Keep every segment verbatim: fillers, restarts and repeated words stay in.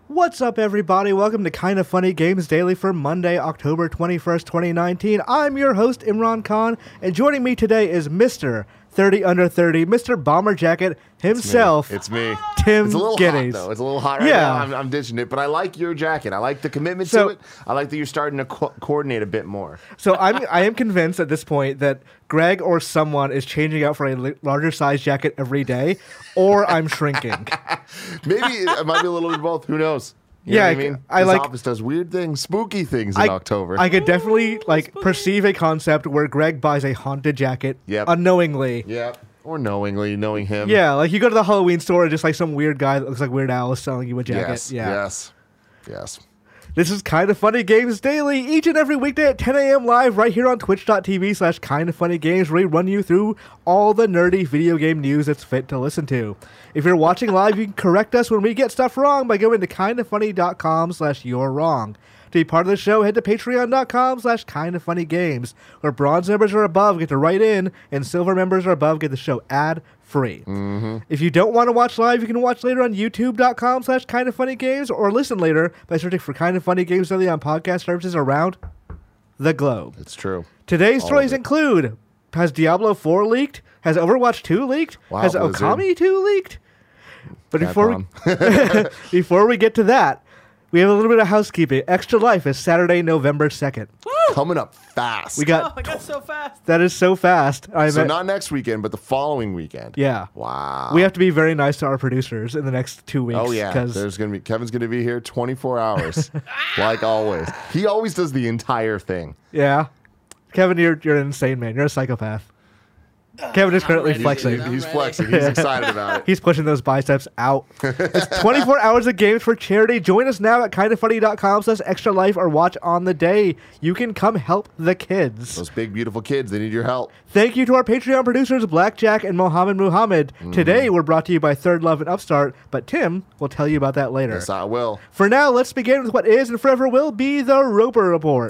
What's up, everybody? Welcome to Kinda Funny Games Daily for Monday, October twenty-first, twenty nineteen. I'm your host, Imran Khan, and joining me today is Mister thirty under thirty, Mister Bomber Jacket himself. It's me. It's me. Tim It's a little Geddes. hot, though. It's a little hot right Yeah. now. I'm, I'm ditching it, but I like your jacket. I like the commitment So- to it. I like that you're starting to co- coordinate a bit more. So I'm I am convinced at this point that Greg or someone is changing out for a li- larger size jacket every day, or I'm shrinking. Maybe it might be a little bit of both. Who knows? You Yeah, know what I mean? I This like- office does weird things, spooky things in I, October. I could definitely like perceive a concept where Greg buys a haunted jacket Yep. unknowingly. Yep. Or knowingly, knowing him. Yeah, like you go to the Halloween store and just like some weird guy that looks like Weird Al is selling you a jacket. Yes. yeah. Yes. Yes. This is Kinda Funny Games Daily, each and every weekday at ten a.m. live right here on twitch.tv slash Kinda Funny Games, where we run you through all the nerdy video game news that's fit to listen to. If you're watching live, you can correct us when we get stuff wrong by going to kindafunny.com slash you're wrong. To be part of the show, head to patreon.com slash kindafunnygames, where bronze members are above get to write in, and silver members are above get the show ad-free. Mm-hmm. If you don't want to watch live, you can watch later on youtube.com slash kindafunnygames, or listen later by searching for Kinda Funny Games Daily on podcast services around the globe. It's true. Today's All stories of it. include: has Diablo four leaked? Has Overwatch two leaked? Wow, has Blizzard. Okami two leaked? But before we, Capcom. before we get to that, we have a little bit of housekeeping. Extra Life is Saturday, November second. Coming up fast. We Oh, got I got so fast. that is so fast. I so bet- not next weekend, but the following weekend. yeah. Wow. We have to be very nice to our producers in the next two weeks. Oh yeah, 'cause- there's gonna be Kevin's gonna be here twenty-four hours, like always. He always does the entire thing. yeah. Kevin, you're you're an insane man. You're a psychopath. Kevin is currently ready, flexing. dude. I'm He's ready. flexing. He's excited about it. He's pushing those biceps out. It's twenty-four hours of games for charity. Join us now at kindafunny.com slash extra life or watch on the day. You can come help the kids. Those big, beautiful kids, they need your help. Thank you to our Patreon producers, Blackjack and Mohammed Muhammad. Today, we're brought to you by Third Love and Upstart, but Tim will tell you about that later. Yes, I will. For now, let's begin with what is and forever will be the Roper Report.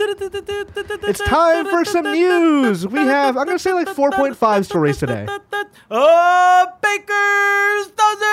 It's time for some news. We have, I'm going to say like four point five stories today. Oh, Baker's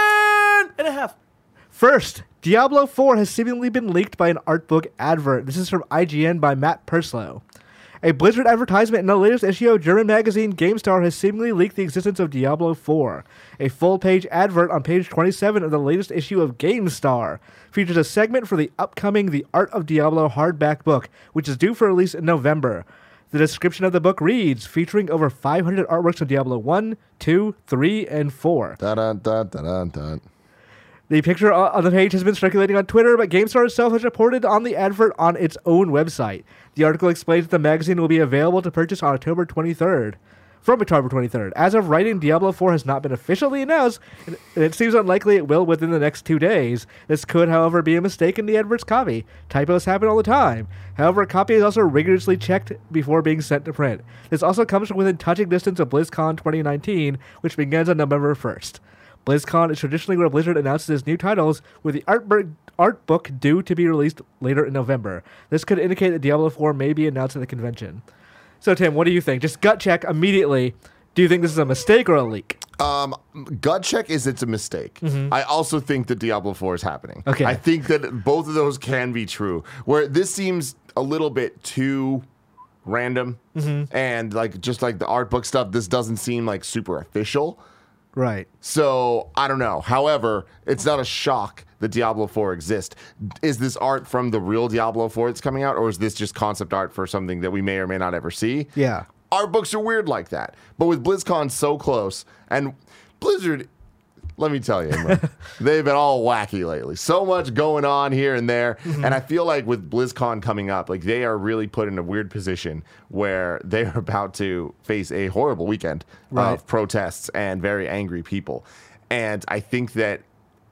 dozen and a half. First, Diablo four has seemingly been leaked by an art book advert. This is from I G N by Matt Purslow. A Blizzard advertisement in the latest issue of German magazine GameStar has seemingly leaked the existence of Diablo four. A full-page advert on page twenty-seven of the latest issue of GameStar features a segment for the upcoming The Art of Diablo hardback book, which is due for release in November. The description of the book reads, featuring over five hundred artworks of Diablo one, two, three, and four. Dun, dun, dun, dun, dun, dun. The picture o- on the page has been circulating on Twitter, but GameStar itself has reported on the advert on its own website. The article explains that the magazine will be available to purchase on October twenty-third. From October twenty-third. As of writing, Diablo four has not been officially announced, and it seems unlikely it will within the next two days. This could, however, be a mistake in the advert's copy. Typos happen all the time. However, a copy is also rigorously checked before being sent to print. This also comes from within touching distance of BlizzCon twenty nineteen, which begins on November first. BlizzCon is traditionally where Blizzard announces its new titles, with the art, bur- art book due to be released later in November. This could indicate that Diablo four may be announced at the convention. So, Tim, what do you think? Just gut check immediately. Do you think this is a mistake or a leak? Um, gut check is it's a mistake. I also think that Diablo four is happening. Okay. I think that both of those can be true. Where this seems a little bit too random, and like just like the art book stuff, this doesn't seem like super official. Right. So, I don't know. However, it's not a shock that Diablo four exists. Is this art from the real Diablo four that's coming out, or is this just concept art for something that we may or may not ever see? Yeah. Art books are weird like that. But with BlizzCon so close, and Blizzard, let me tell you, Imran, they've been all wacky lately. So much going on here and there. And I feel like with BlizzCon coming up, like they are really put in a weird position where they're about to face a horrible weekend Right. of protests and very angry people. And I think that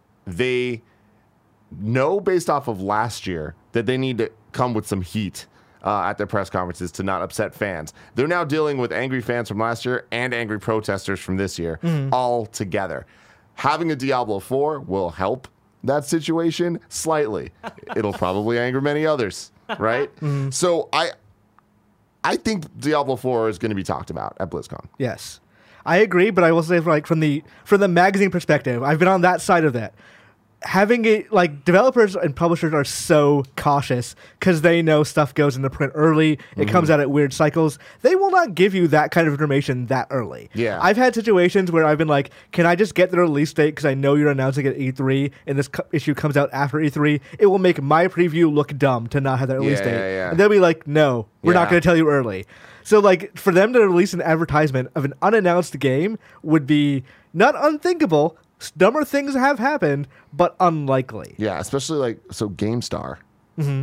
they know based off of last year that they need to come with some heat uh, at their press conferences to not upset fans. They're now dealing with angry fans from last year and angry protesters from this year all together. Having a Diablo four will help that situation slightly. It'll probably anger many others, right? So I I think Diablo four is going to be talked about at BlizzCon. Yes. I agree, but I will say, like, from the from the magazine perspective, I've been on that side of that. having it like developers and publishers are so cautious because they know stuff goes into print early. It Mm-hmm. comes out at weird cycles. They will not give you that kind of information that early. Yeah. I've had situations where I've been like, can I just get the release date because I know you're announcing it at E three and this co- issue comes out after E three. It will make my preview look dumb to not have that release Yeah, date. yeah, yeah. And they'll be like, no, we're not Yeah. going to tell you early. So like for them to release an advertisement of an unannounced game would be not unthinkable. Dumber things have happened, but unlikely. Yeah, especially like so GameStar. Mm-hmm.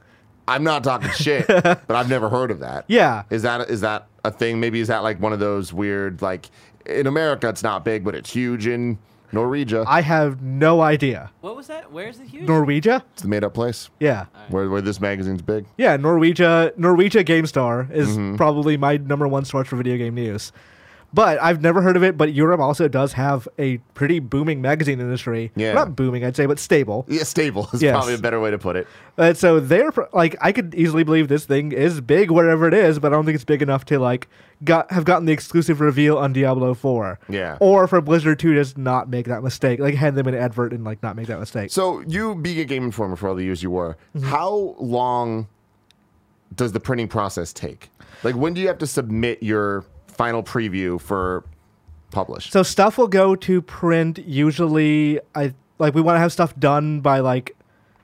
I'm not talking shit, but I've never heard of that. Yeah. Is that is that a thing? Maybe is that like one of those weird like in America it's not big, but it's huge in Norwegia. I have no idea. What was that? Where is it huge? Norwegia? It's the made up place Yeah. where where this magazine's big. Yeah, Norwegia Norwegia GameStar is Mm-hmm. probably my number one source for video game news. But I've never heard of it, but Europe also does have a pretty booming magazine industry. Yeah. Not booming, I'd say, but stable. Yeah, stable is Yes. probably a better way to put it. And so they're pr- like, I could easily believe this thing is big wherever it is, but I don't think it's big enough to like got have gotten the exclusive reveal on Diablo four. Yeah. Or for Blizzard to just not make that mistake, like hand them an advert and like not make that mistake. So you being a Game Informer for all the years you were, Mm-hmm. how long does the printing process take? Like when do you have to submit your final preview for publish? So stuff will go to print usually. I like we want to have stuff done by like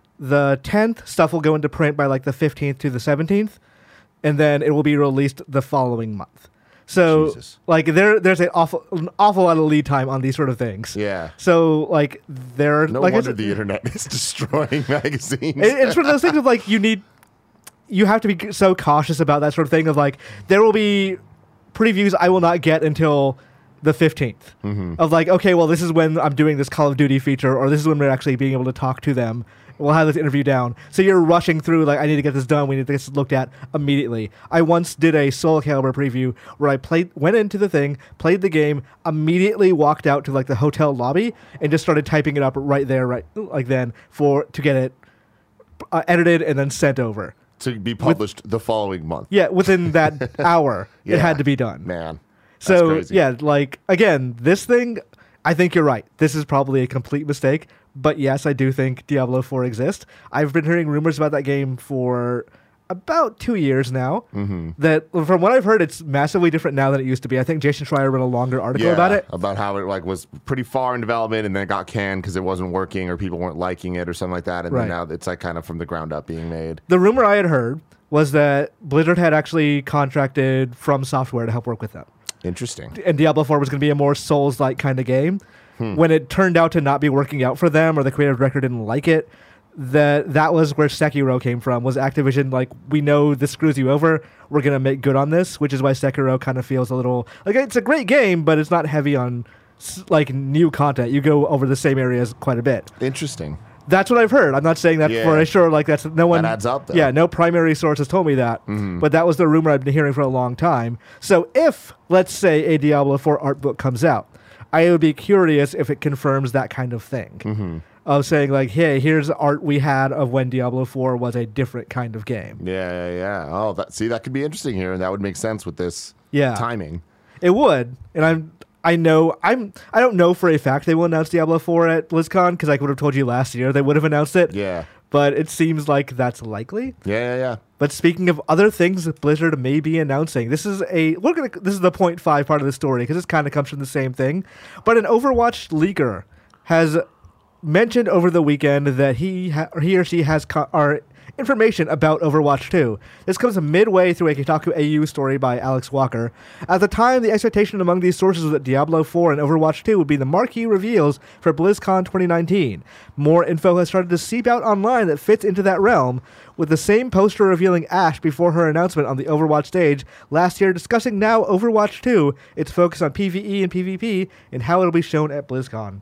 the tenth. Stuff will go into print by like the fifteenth to the seventeenth, and then it will be released the following month. So Jesus. like there there's an awful an awful lot of lead time on these sort of things. Yeah. So like there No like I wonder said- the internet is destroying magazines. it- it's one of those things of like you need you have to be so cautious about that sort of thing of like there will be previews I will not get until the fifteenth of like okay well this is when I'm doing this Call of Duty feature or this is when we're actually being able to talk to them. We'll have this interview down. So you're rushing through like I need to get this done. We need to get this looked at immediately. I once did a Soul Calibur preview where I played went into the thing, played the game, immediately walked out to like the hotel lobby and just started typing it up right there right like then for to get it uh, edited and then sent over. to be published the following month. Yeah, within that hour, Yeah. it had to be done. Man. That's so crazy. yeah, like again, this thing, I think you're right. This is probably a complete mistake. But yes, I do think Diablo four exists. I've been hearing rumors about that game for about two years now. Mm-hmm. That from what I've heard, it's massively different now than it used to be. I think Jason Schreier wrote a longer article Yeah, about it. about how it like was pretty far in development and then it got canned because it wasn't working or people weren't liking it or something like that. And Right. then now it's like kind of from the ground up being made. The rumor I had heard was that Blizzard had actually contracted From Software to help work with them. Interesting. And Diablo four was going to be a more Souls-like kind of game. Hmm. When it turned out to not be working out for them, or the creative director didn't like it, that that was where Sekiro came from. Was Activision like, we know this screws you over, we're going to make good on this, which is why Sekiro kind of feels a little like it's a great game, but it's not heavy on s- like new content. You go over the same areas quite a bit. Interesting. That's what I've heard. I'm not saying that Yeah. for sure. Like that's no one. That adds up, though. Yeah, no primary source has told me that. Mm-hmm. But that was the rumor I've been hearing for a long time. So if let's say a Diablo four art book comes out, I would be curious if it confirms that kind of thing Mm-hmm. of saying like, hey, here's art we had of when Diablo four was a different kind of game. Yeah, yeah, yeah. Oh, that, see, that could be interesting here, and that would make sense with this Yeah. timing. It would, and I'm. I know I'm. I don't know for a fact they will announce Diablo four at BlizzCon because I would have told you last year they would have announced it. Yeah. But it seems like that's likely. Yeah, yeah, yeah. But speaking of other things that Blizzard may be announcing, this is a we're gonna this is the point five part of the story because this kind of comes from the same thing. But an Overwatch leaker has mentioned over the weekend that he ha- or he or she has co- or information about Overwatch two. This comes midway through a Kotaku A U story by Alex Walker. At the time, the expectation among these sources was that Diablo four and Overwatch two would be the marquee reveals for BlizzCon twenty nineteen. More info has started to seep out online that fits into that realm, with the same poster revealing Ashe before her announcement on the Overwatch stage last year discussing now Overwatch two, its focus on PvE and PvP, and how it'll be shown at BlizzCon.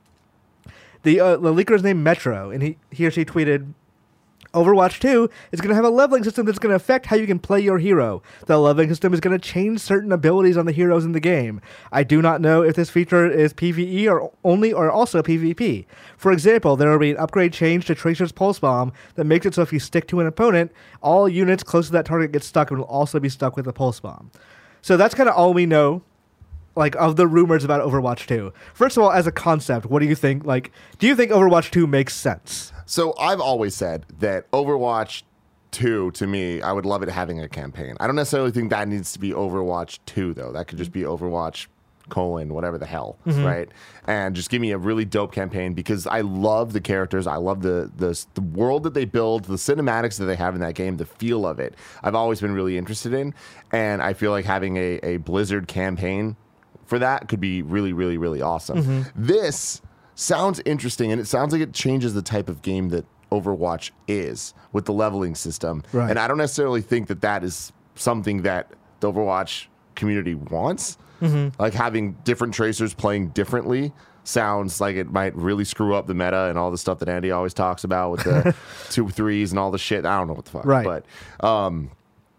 The, uh, the leaker is named Metro, and he, he or she tweeted, Overwatch two is going to have a leveling system that's going to affect how you can play your hero. The leveling system is going to change certain abilities on the heroes in the game. I do not know if this feature is PvE or only or also PvP. For example, there will be an upgrade change to Tracer's Pulse Bomb that makes it so if you stick to an opponent, all units close to that target get stuck and will also be stuck with the Pulse Bomb. So that's kind of all we know like of the rumors about Overwatch two. First of all, as a concept, what do you think? Like, do you think Overwatch two makes sense? So I've always said that Overwatch two, to me, I would love it having a campaign. I don't necessarily think that needs to be Overwatch two, though. That could just be Overwatch colon whatever the hell, mm-hmm. right? And just give me a really dope campaign, because I love the characters, I love the, the the world that they build, the cinematics that they have in that game, the feel of it. I've always been really interested in, and I feel like having a, a Blizzard campaign for that could be really, really, really awesome. Mm-hmm. This sounds interesting, and it sounds like it changes the type of game that Overwatch is with the leveling system. Right. And I don't necessarily think that that is something that the Overwatch community wants. Mm-hmm. Like having different tracers playing differently sounds like it might really screw up the meta and all the stuff that Andy always talks about with the two threes and all the shit. I don't know what the fuck. Right. But um,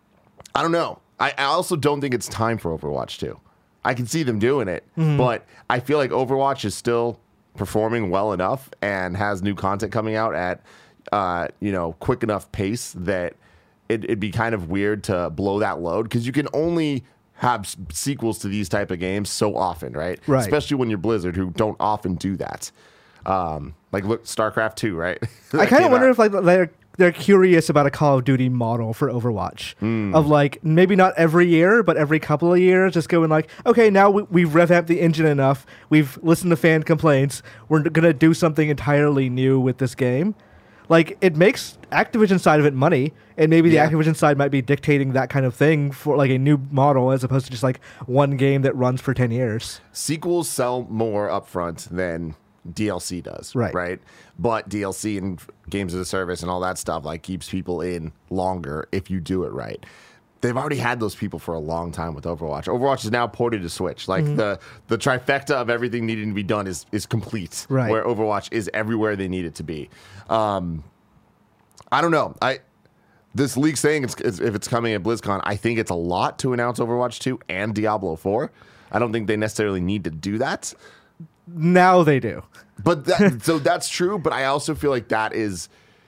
I don't know. I, I also don't think it's time for Overwatch two. I can see them doing it, mm-hmm. but I feel like Overwatch is still performing well enough and has new content coming out at uh, you know, quick enough pace that it, it'd be kind of weird to blow that load, because you can only have s- sequels to these type of games so often, right? Right. Especially when you're Blizzard, who don't often do that. Um, like look, StarCraft two, right? I kind of wonder out. if like they're they're curious about a Call of Duty model for Overwatch, mm. of like maybe not every year, but every couple of years, just going like, okay, now we, we've revamped the engine enough, we've listened to fan complaints, we're gonna do something entirely new with this game. Like, it makes Activision side of it money, and maybe the yeah. Activision side might be dictating that kind of thing for like a new model, as opposed to just like one game that runs for ten years. Sequels sell more upfront than D L C does, right? Right, but D L C and games as a service and all that stuff like keeps people in longer if you do it right. They've already had those people for a long time with Overwatch. Overwatch is now ported to Switch. Like mm-hmm. the the trifecta of everything needing to be done is is complete. Right. Where Overwatch is everywhere they need it to be. Um, I don't know. I this leak saying it's, it's, if it's coming at BlizzCon, I think it's a lot to announce Overwatch two and Diablo four. I don't think they necessarily need to do that. Now they do. But that, so that's true. But I also feel like that is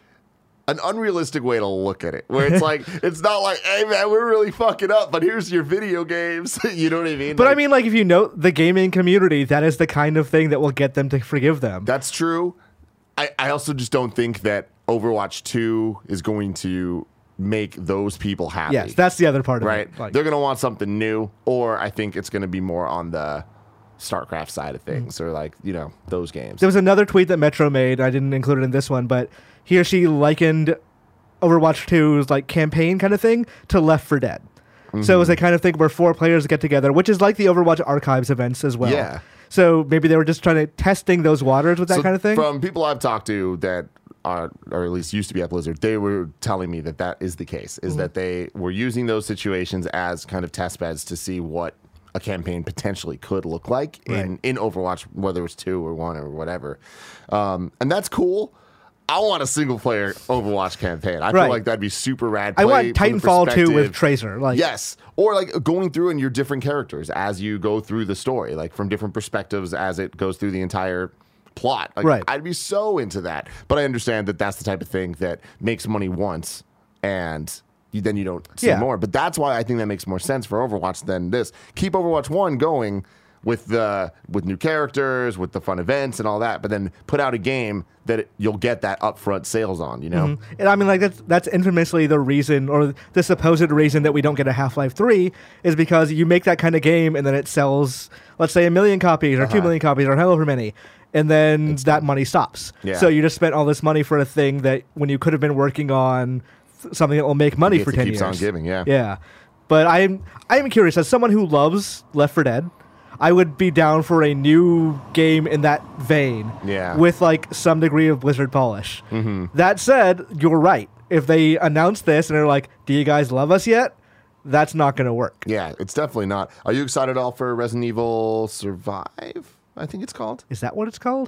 an unrealistic way to look at it, where it's like, it's not like, hey man, we're really fucking up, but here's your video games. You know what I mean? But like, I mean, like, if you know the gaming community, that is the kind of thing that will get them to forgive them. That's true. I, I also just don't think that Overwatch two is going to make those people happy. Yes, that's the other part of right? it. Like, they're going to want something new, or I think it's going to be more on the StarCraft side of things, mm-hmm. or like, you know, those games. There was another tweet that Metro made. I didn't include it in this one, but he or she likened Overwatch two's like campaign kind of thing to Left four Dead. Mm-hmm. So it was a kind of thing where four players get together, which is like the Overwatch Archives events as well. Yeah. So maybe they were just trying to testing those waters with that so kind of thing. From people I've talked to that are, or at least used to be at Blizzard, they were telling me that that is the case, is mm-hmm. that they were using those situations as kind of test beds to see what a campaign potentially could look like in, right. in Overwatch, whether it's two or one or whatever. Um, and that's cool. I want a single player Overwatch campaign. I right. feel like that'd be super rad. I want Titanfall two with Tracer. Like, yes. Or like going through in your different characters as you go through the story, like from different perspectives as it goes through the entire plot. Like, right. I'd be so into that. But I understand that that's the type of thing that makes money once and you, then you don't see yeah. more. But that's why I think that makes more sense for Overwatch than this. Keep Overwatch one going with the with new characters, with the fun events and all that, but then put out a game that it, you'll get that upfront sales on, you know? Mm-hmm. And I mean, like, that's, that's infamously the reason, or the supposed reason that we don't get a Half-Life three is because you make that kind of game and then it sells, let's say, a million copies or uh-huh. two million copies or however many, and then it's that done. money stops. Yeah. So you just spent all this money for a thing that when you could have been working on something that will make money for ten keeps years. Keeps on giving, yeah. Yeah. But I'm I'm curious, as someone who loves Left four Dead, I would be down for a new game in that vein, yeah. with like some degree of Blizzard polish. Mm-hmm. That said, you're right. If they announce this and they're like, "Do you guys love us yet?" That's not going to work. Yeah, it's definitely not. Are you excited at all for Resident Evil Survive? I think it's called. Is that what it's called?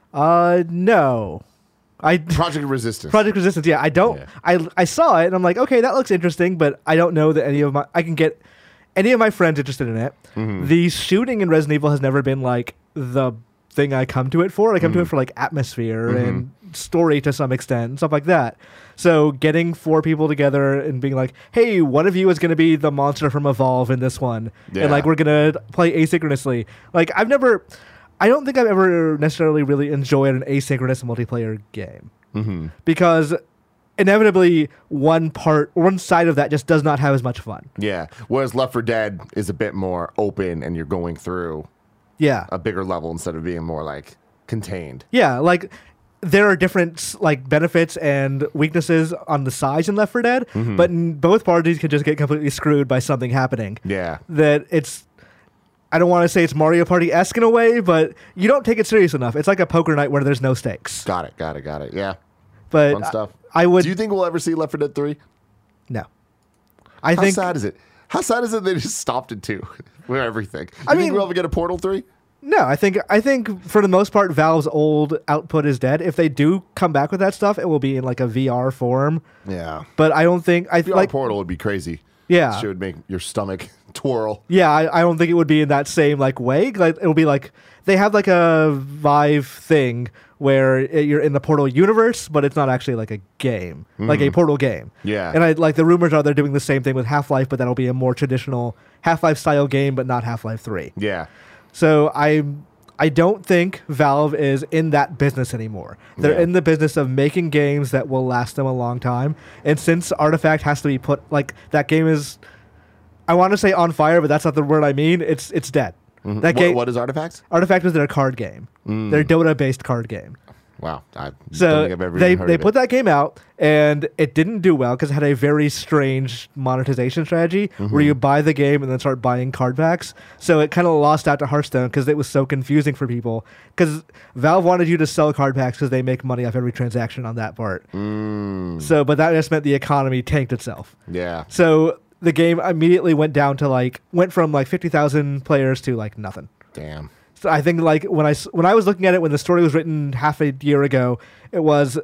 Uh, no. I Project Resistance. Project Resistance. Yeah, I don't. Yeah. I I saw it and I'm like, okay, that looks interesting, but I don't know that any of my I can get. Any of my friends interested in it. Mm-hmm. The shooting in Resident Evil has never been like the thing I come to it for. I come to it for like atmosphere Mm-hmm. and story to some extent, and stuff like that. So getting four people together and being like, hey, one of you is going to be the monster from Evolve in this one. Yeah. And like, we're going to play asynchronously. Like, I've never, I don't think I've ever necessarily really enjoyed an asynchronous multiplayer game. Mm-hmm. Because inevitably one part, one side of that just does not have as much fun. Yeah. Whereas Left four Dead is a bit more open and you're going through Yeah. a bigger level instead of being more like contained. Yeah, like there are different like benefits and weaknesses on the sides in Left four Dead, Mm-hmm. but n- both parties can just get completely screwed by something happening. Yeah. That it's, I don't want to say it's Mario Party-esque in a way, but you don't take it serious enough. It's like a poker night where there's no stakes. Got it. Got it. Got it. Yeah. But Fun stuff. I, I would Do you think we'll ever see Left four Dead three? no. I How think sad is it? How sad is it they just stopped at two with everything? You I think mean- we'll ever get a Portal three? no. I think I think for the most part, Valve's old output is dead. If they do come back with that stuff, it will be in like a V R form. Yeah. But I don't think I V R like. Portal would be crazy. Yeah. It would make your stomach twirl. Yeah, I, I don't think it would be in that same like way. Like it'll be like they have like a Vive thing where it, you're in the Portal universe, but it's not actually like a game, like a Portal game. Yeah. And I like the rumors are they're doing the same thing with Half-Life, but that'll be a more traditional Half-Life style game, but not Half-Life three. Yeah. So I I don't think Valve is in that business anymore. They're Yeah. in the business of making games that will last them a long time. And since Artifact has to be put like that game is, I want to say on fire, but that's not the word I mean. It's it's dead. That What, game what is Artifacts? Artifact is their card game. Their Dota based card game. Wow. I don't So think I've ever they even heard they of put it. that game out and it didn't do well because it had a very strange monetization strategy Mm-hmm. where you buy the game and then start buying card packs. So it kind of lost out to Hearthstone because it was so confusing for people. Because Valve wanted you to sell card packs because they make money off every transaction on that part. Mm, So, but that just meant the economy tanked itself. yeah. So the game immediately went down to like went from like fifty thousand players to like nothing. Damn. So I think like when I s- when I was looking at it when the story was written half a year ago, it was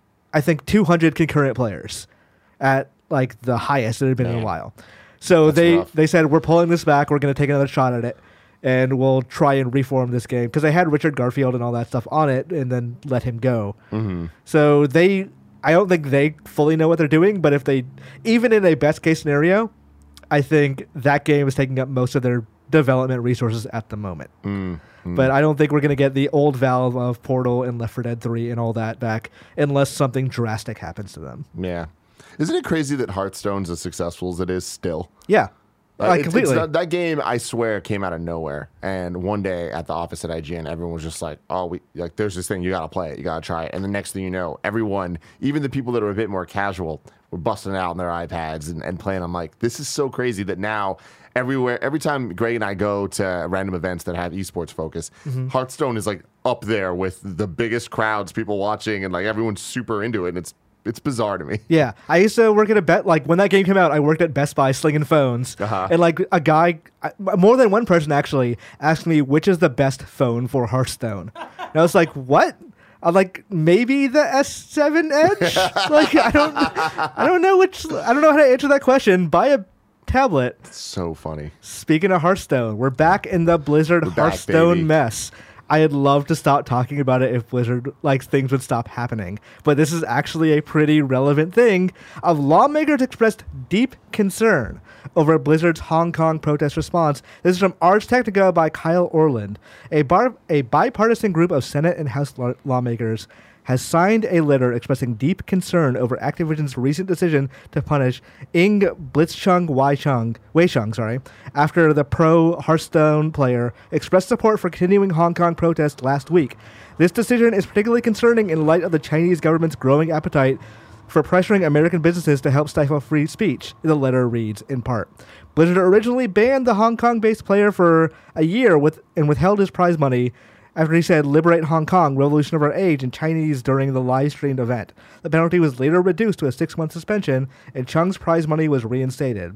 I think two hundred concurrent players at like the highest it had been in Man. a while. So That's they rough. they said we're pulling this back. We're going to take another shot at it, and we'll try and reform this game because they had Richard Garfield and all that stuff on it, and then let him go. Mm-hmm. So they, I don't think they fully know what they're doing, but if they, even in a best case scenario, I think that game is taking up most of their development resources at the moment. Mm, mm. But I don't think we're going to get the old Valve of Portal and Left four Dead three and all that back unless something drastic happens to them. Yeah. Isn't it crazy that Hearthstone's as successful as it is still? Yeah. Uh, Like, it's- it's completely. not- that game, I swear, came out of nowhere. And one day at the office at I G N, everyone was just like, "Oh, we like, there's this thing. You gotta play it. You gotta try it." And the next thing you know, everyone, even the people that are a bit more casual, were busting it out on their iPads and, and playing. I'm like, this is so crazy that now everywhere, every time Greg and I go to random events that have esports focus, Mm-hmm. Hearthstone is like up there with the biggest crowds, people watching, and like everyone's super into it. And it's it's bizarre to me. Yeah, I used to work at a bet. Like when that game came out, I worked at Best Buy slinging phones, Uh-huh. and like a guy, I- more than one person actually asked me which is the best phone for Hearthstone. And I was like, "What?" I'm like, "Maybe the S seven Edge." Like I don't, I don't know which. I don't know how to answer that question. Buy a tablet. So funny. Speaking of Hearthstone, we're back in the Blizzard back, Hearthstone baby. mess. I'd love to stop talking about it if Blizzard, like, things would stop happening. But this is actually a pretty relevant thing. Of lawmakers expressed deep concern over Blizzard's Hong Kong protest response. This is from Ars Technica by Kyle Orland. A, bar- a bipartisan group of Senate and House law- lawmakers has signed a letter expressing deep concern over Activision's recent decision to punish Ing Blitzchung Weichung, Weichung sorry, after the pro-Hearthstone player expressed support for continuing Hong Kong protests last week. This decision is particularly concerning in light of the Chinese government's growing appetite for pressuring American businesses to help stifle free speech, the letter reads in part. Blizzard originally banned the Hong Kong-based player for a year with and withheld his prize money after he said, "Liberate Hong Kong, revolution of our age," in Chinese during the live-streamed event. The penalty was later reduced to a six-month suspension, and Chung's prize money was reinstated.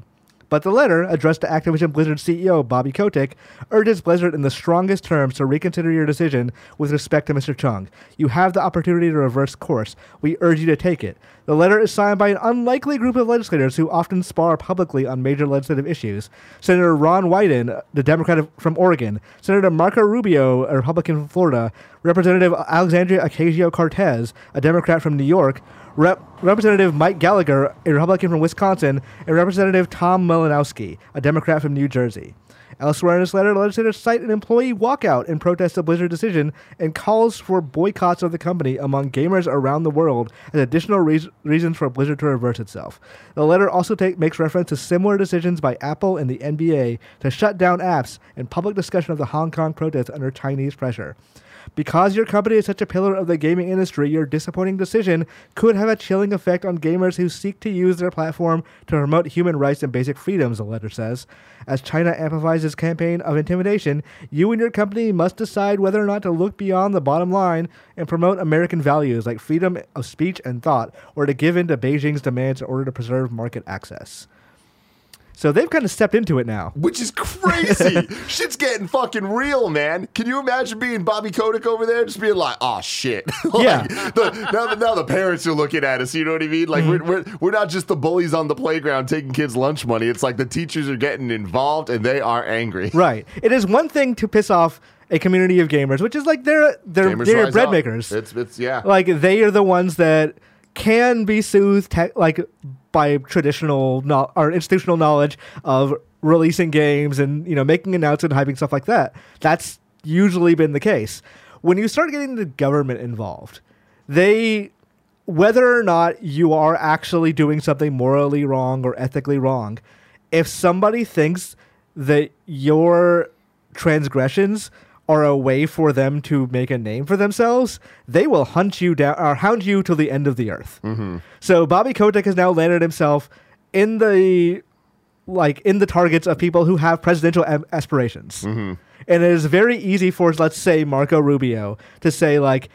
But the letter, addressed to Activision Blizzard C E O Bobby Kotick, urges Blizzard in the strongest terms to reconsider your decision with respect to Mister Chung. You have the opportunity to reverse course. We urge you to take it. The letter is signed by an unlikely group of legislators who often spar publicly on major legislative issues. Senator Ron Wyden, the Democrat from Oregon, Senator Marco Rubio, a Republican from Florida, Representative Alexandria Ocasio-Cortez, a Democrat from New York, Rep- Representative Mike Gallagher, a Republican from Wisconsin, and Representative Tom Malinowski, a Democrat from New Jersey. Elsewhere in this letter, legislators cite an employee walkout in protest of Blizzard's decision and calls for boycotts of the company among gamers around the world as additional re- reasons for Blizzard to reverse itself. The letter also take, makes reference to similar decisions by Apple and the N B A to shut down apps and public discussion of the Hong Kong protests under Chinese pressure. Because your company is such a pillar of the gaming industry, your disappointing decision could have a chilling effect on gamers who seek to use their platform to promote human rights and basic freedoms, the letter says. As China amplifies its campaign of intimidation, you and your company must decide whether or not to look beyond the bottom line and promote American values like freedom of speech and thought, or to give in to Beijing's demands in order to preserve market access. So they've kind of stepped into it now. Which is crazy. Shit's getting fucking real, man. Can you imagine being Bobby Kotick over there just being like, oh, shit. like, Yeah. The, now, the, now the parents are looking at us, you know what I mean? Like, mm-hmm. we're, we're, we're not just the bullies on the playground taking kids' lunch money. It's like the teachers are getting involved and they are angry. Right. It is one thing to piss off a community of gamers, which is like they're, they're, Gamers they're rise bread up. makers. It's, it's, yeah. Like, they are the ones that can be soothed, te- like, by traditional no- or institutional knowledge of releasing games and, you know, making announcements and hyping stuff like that. That's usually been the case. When you start getting the government involved, they, whether or not you are actually doing something morally wrong or ethically wrong, if somebody thinks that your transgressions are a way for them to make a name for themselves, they will hunt you down or hound you till the end of the earth. Mm-hmm. So Bobby Kotick has now landed himself in the like in the targets of people who have presidential am- aspirations. Mm-hmm. And it is very easy for, let's say, Marco Rubio to say, like,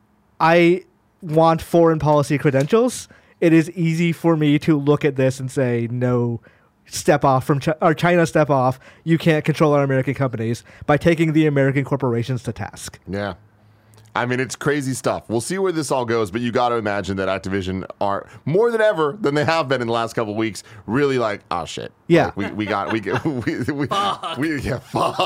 I want foreign policy credentials. It is easy for me to look at this and say, no, step off from Ch- or China, step off. You can't control our American companies by taking the American corporations to task. Yeah. I mean, it's crazy stuff. We'll see where this all goes, but you got to imagine that Activision are more than ever than they have been in the last couple of weeks. Really, like, oh shit. Yeah, like we we got we we we, we, we yeah fuck.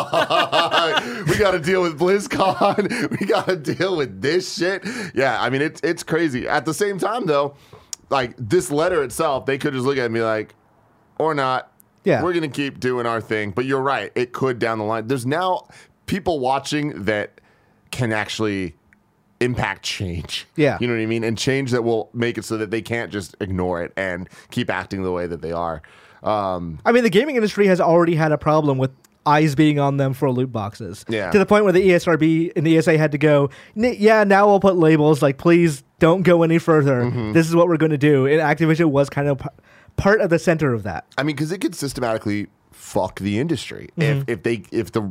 We got to deal with BlizzCon. We got to deal with this shit. Yeah, I mean, it's it's crazy. At the same time, though, like this letter itself, they could just look at me like, or not. Yeah, we're gonna keep doing our thing. But you're right. It could down the line. There's now people watching that can actually impact change. Yeah. You know what I mean? And change that will make it so that they can't just ignore it and keep acting the way that they are. Um, I mean, the gaming industry has already had a problem with eyes being on them for loot boxes. Yeah. To the point where the E S R B and the E S A had to go, yeah, now we'll put labels like, please don't go any further. Mm-hmm. This is what we're going to do. And Activision was kind of p- part of the center of that. I mean, because it could systematically fuck the industry. Mm-hmm. If if they if the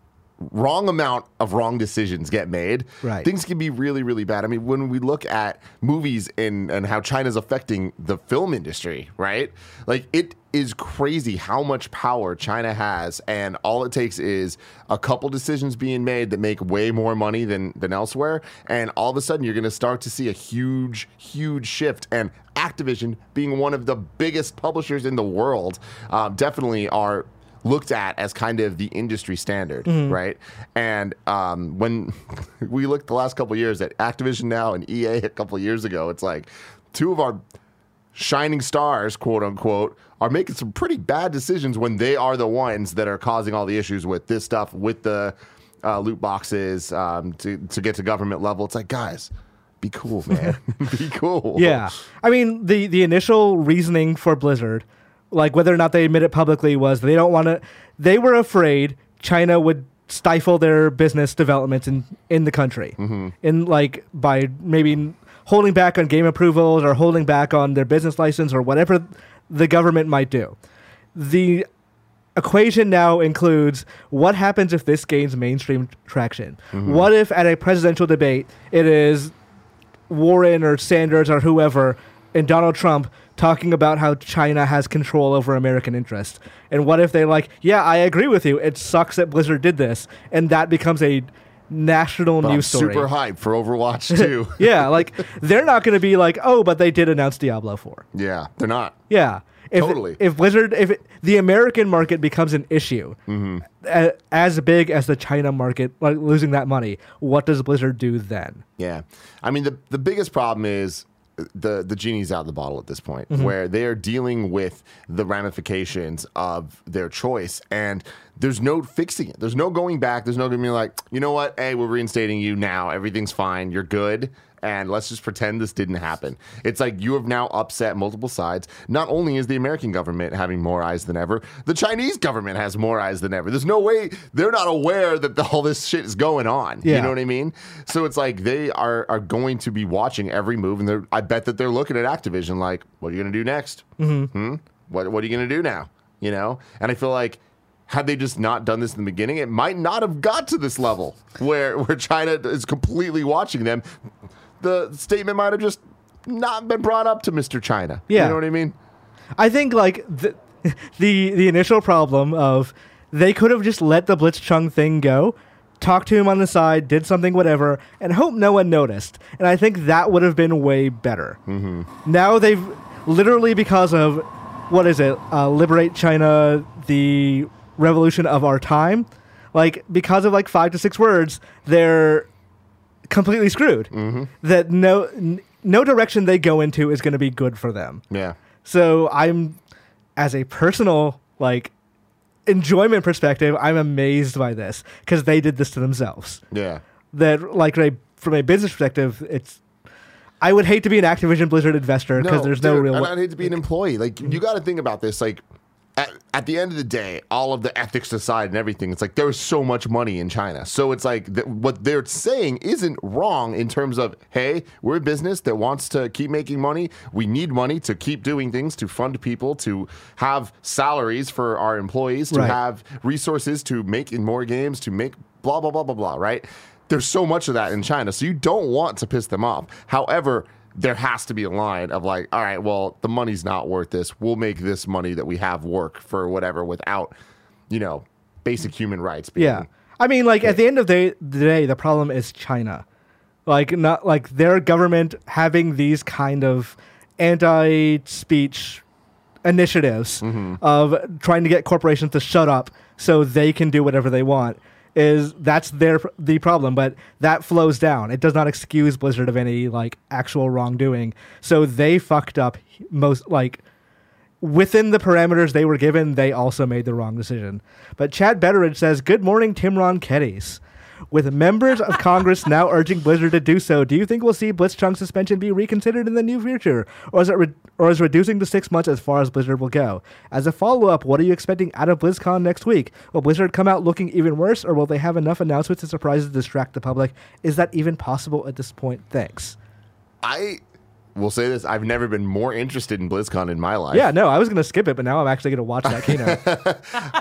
wrong amount of wrong decisions get made, right, things can be really, really bad. I mean, when we look at movies and, and how China's affecting the film industry, right? Like, it is crazy how much power China has, and all it takes is a couple decisions being made that make way more money than, than elsewhere, and all of a sudden you're going to start to see a huge, huge shift. And Activision, being one of the biggest publishers in the world, um, definitely are looked at as kind of the industry standard, mm-hmm. right? And um, when we looked the last couple of years at Activision now and E A a couple of years ago, it's like two of our shining stars, quote unquote, are making some pretty bad decisions when they are the ones that are causing all the issues with this stuff, with the uh, loot boxes, um, to, to get to government level. It's like, guys, be cool, man. Be cool. Yeah. I mean, the, the initial reasoning for Blizzard, like whether or not they admit it publicly, was they don't want to, they were afraid China would stifle their business developments in, in the country. Mm-hmm. In like by maybe holding back on game approvals or holding back on their business license or whatever the government might do. The equation now includes what happens if this gains mainstream traction. Mm-hmm. What if at a presidential debate it is Warren or Sanders or whoever and Donald Trump talking about how China has control over American interests. And what if they're like, yeah, I agree with you. It sucks that Blizzard did this. And that becomes a national But news I'm story. super hyped for Overwatch two. Yeah, like they're not going to be like, oh, but they did announce Diablo four. Yeah, they're not. Yeah. If, Totally. If Blizzard, if it, the American market becomes an issue, Mm-hmm. a, as big as the China market, like losing that money, what does Blizzard do then? Yeah. I mean, the, the biggest problem is the, the genie's out of the bottle at this point, Mm-hmm. where they are dealing with the ramifications of their choice. And there's no fixing it. There's no going back. There's no going to be like, you know what? Hey, we're reinstating you now. Everything's fine. You're good. And let's just pretend this didn't happen. It's like you have now upset multiple sides. Not only is the American government having more eyes than ever, the Chinese government has more eyes than ever. There's no way they're not aware that the, all this shit is going on. Yeah. You know what I mean? So it's like they are are going to be watching every move, and they're, I bet that they're looking at Activision like, what are you going to do next? Mm-hmm. Hmm? What What are you going to do now? You know? And I feel like had they just not done this in the beginning, it might not have got to this level where where China is completely watching them. The statement might have just not been brought up to Mister China. Yeah. You know what I mean? I think like the the, the initial problem of they could have just let the Blitzchung thing go, talked to him on the side, did something, whatever, and hope no one noticed. And I think that would have been way better. Mm-hmm. Now they've literally, because of, what is it, uh, Liberate China, the revolution of our time, like because of like five to six words, they're completely screwed. Mm-hmm. That no n- no direction they go into is going to be good for them. Yeah. So I'm, as a personal like enjoyment perspective, I'm amazed by this because they did this to themselves. Yeah. That like a, from a business perspective, it's. I would hate to be an Activision Blizzard investor because there's no dude, real. And I'd hate to be an employee. Like, you got to think about this. Like, at, at the end of the day, all of the ethics aside and everything, it's like there is so much money in China. So it's like th- what they're saying isn't wrong in terms of, hey, we're a business that wants to keep making money. We need money to keep doing things, to fund people, to have salaries for our employees, to Right. have resources to make in more games, to make blah, blah, blah, blah, blah, right? There's so much of that in China. So you don't want to piss them off. However, there has to be a line of like, all right, well, the money's not worth this. We'll make this money that we have work for whatever without, you know, basic human rights. Being, Yeah, I mean, like at the end of the the day, the problem is China, like not like their government having these kind of anti-speech initiatives Mm-hmm. of trying to get corporations to shut up so they can do whatever they want. Is that's their the problem, but that flows down. It does not excuse Blizzard of any like actual wrongdoing. So they fucked up most like within the parameters they were given. They also made the wrong decision. But Chad Betteridge says, "Good morning, Timron Keddies. With members of Congress now urging Blizzard to do so, do you think we'll see Blitzchung suspension be reconsidered in the near future, or is it re- or is reducing to six months as far as Blizzard will go? As a follow-up, what are you expecting out of BlizzCon next week? Will Blizzard come out looking even worse, or will they have enough announcements and surprises to distract the public? Is that even possible at this point? Thanks." I will say this. I've never been more interested in BlizzCon in my life. Yeah, no, I was going to skip it, but now I'm actually going to watch that keynote. uh,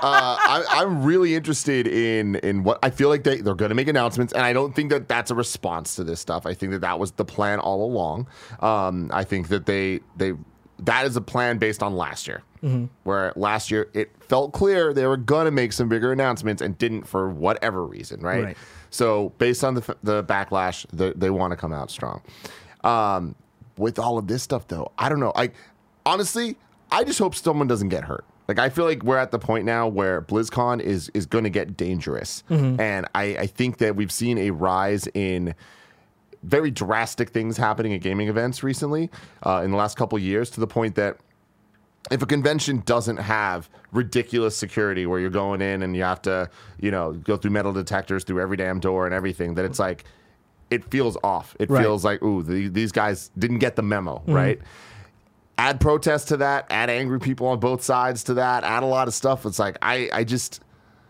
I, I'm really interested in in what I feel like they, they're going to make announcements, and I don't think that that's a response to this stuff. I think that that was the plan all along. Um, I think that they they that is a plan based on last year, mm-hmm. where last year it felt clear they were going to make some bigger announcements and didn't for whatever reason, right? Right. So based on the the backlash, the, they want to come out strong. Um, with all of this stuff, though, I don't know. I honestly, I just hope someone doesn't get hurt. Like, I feel like we're at the point now where BlizzCon is is going to get dangerous, mm-hmm. and I, I think that we've seen a rise in very drastic things happening at gaming events recently uh, in the last couple of years, to the point that if a convention doesn't have ridiculous security where you're going in and you have to, you know, go through metal detectors through every damn door and everything, that it's like, it feels off. It Right. feels like, ooh, the, these guys didn't get the memo, Mm-hmm. right? Add protests to that, add angry people on both sides to that, add a lot of stuff. It's like, I, I just,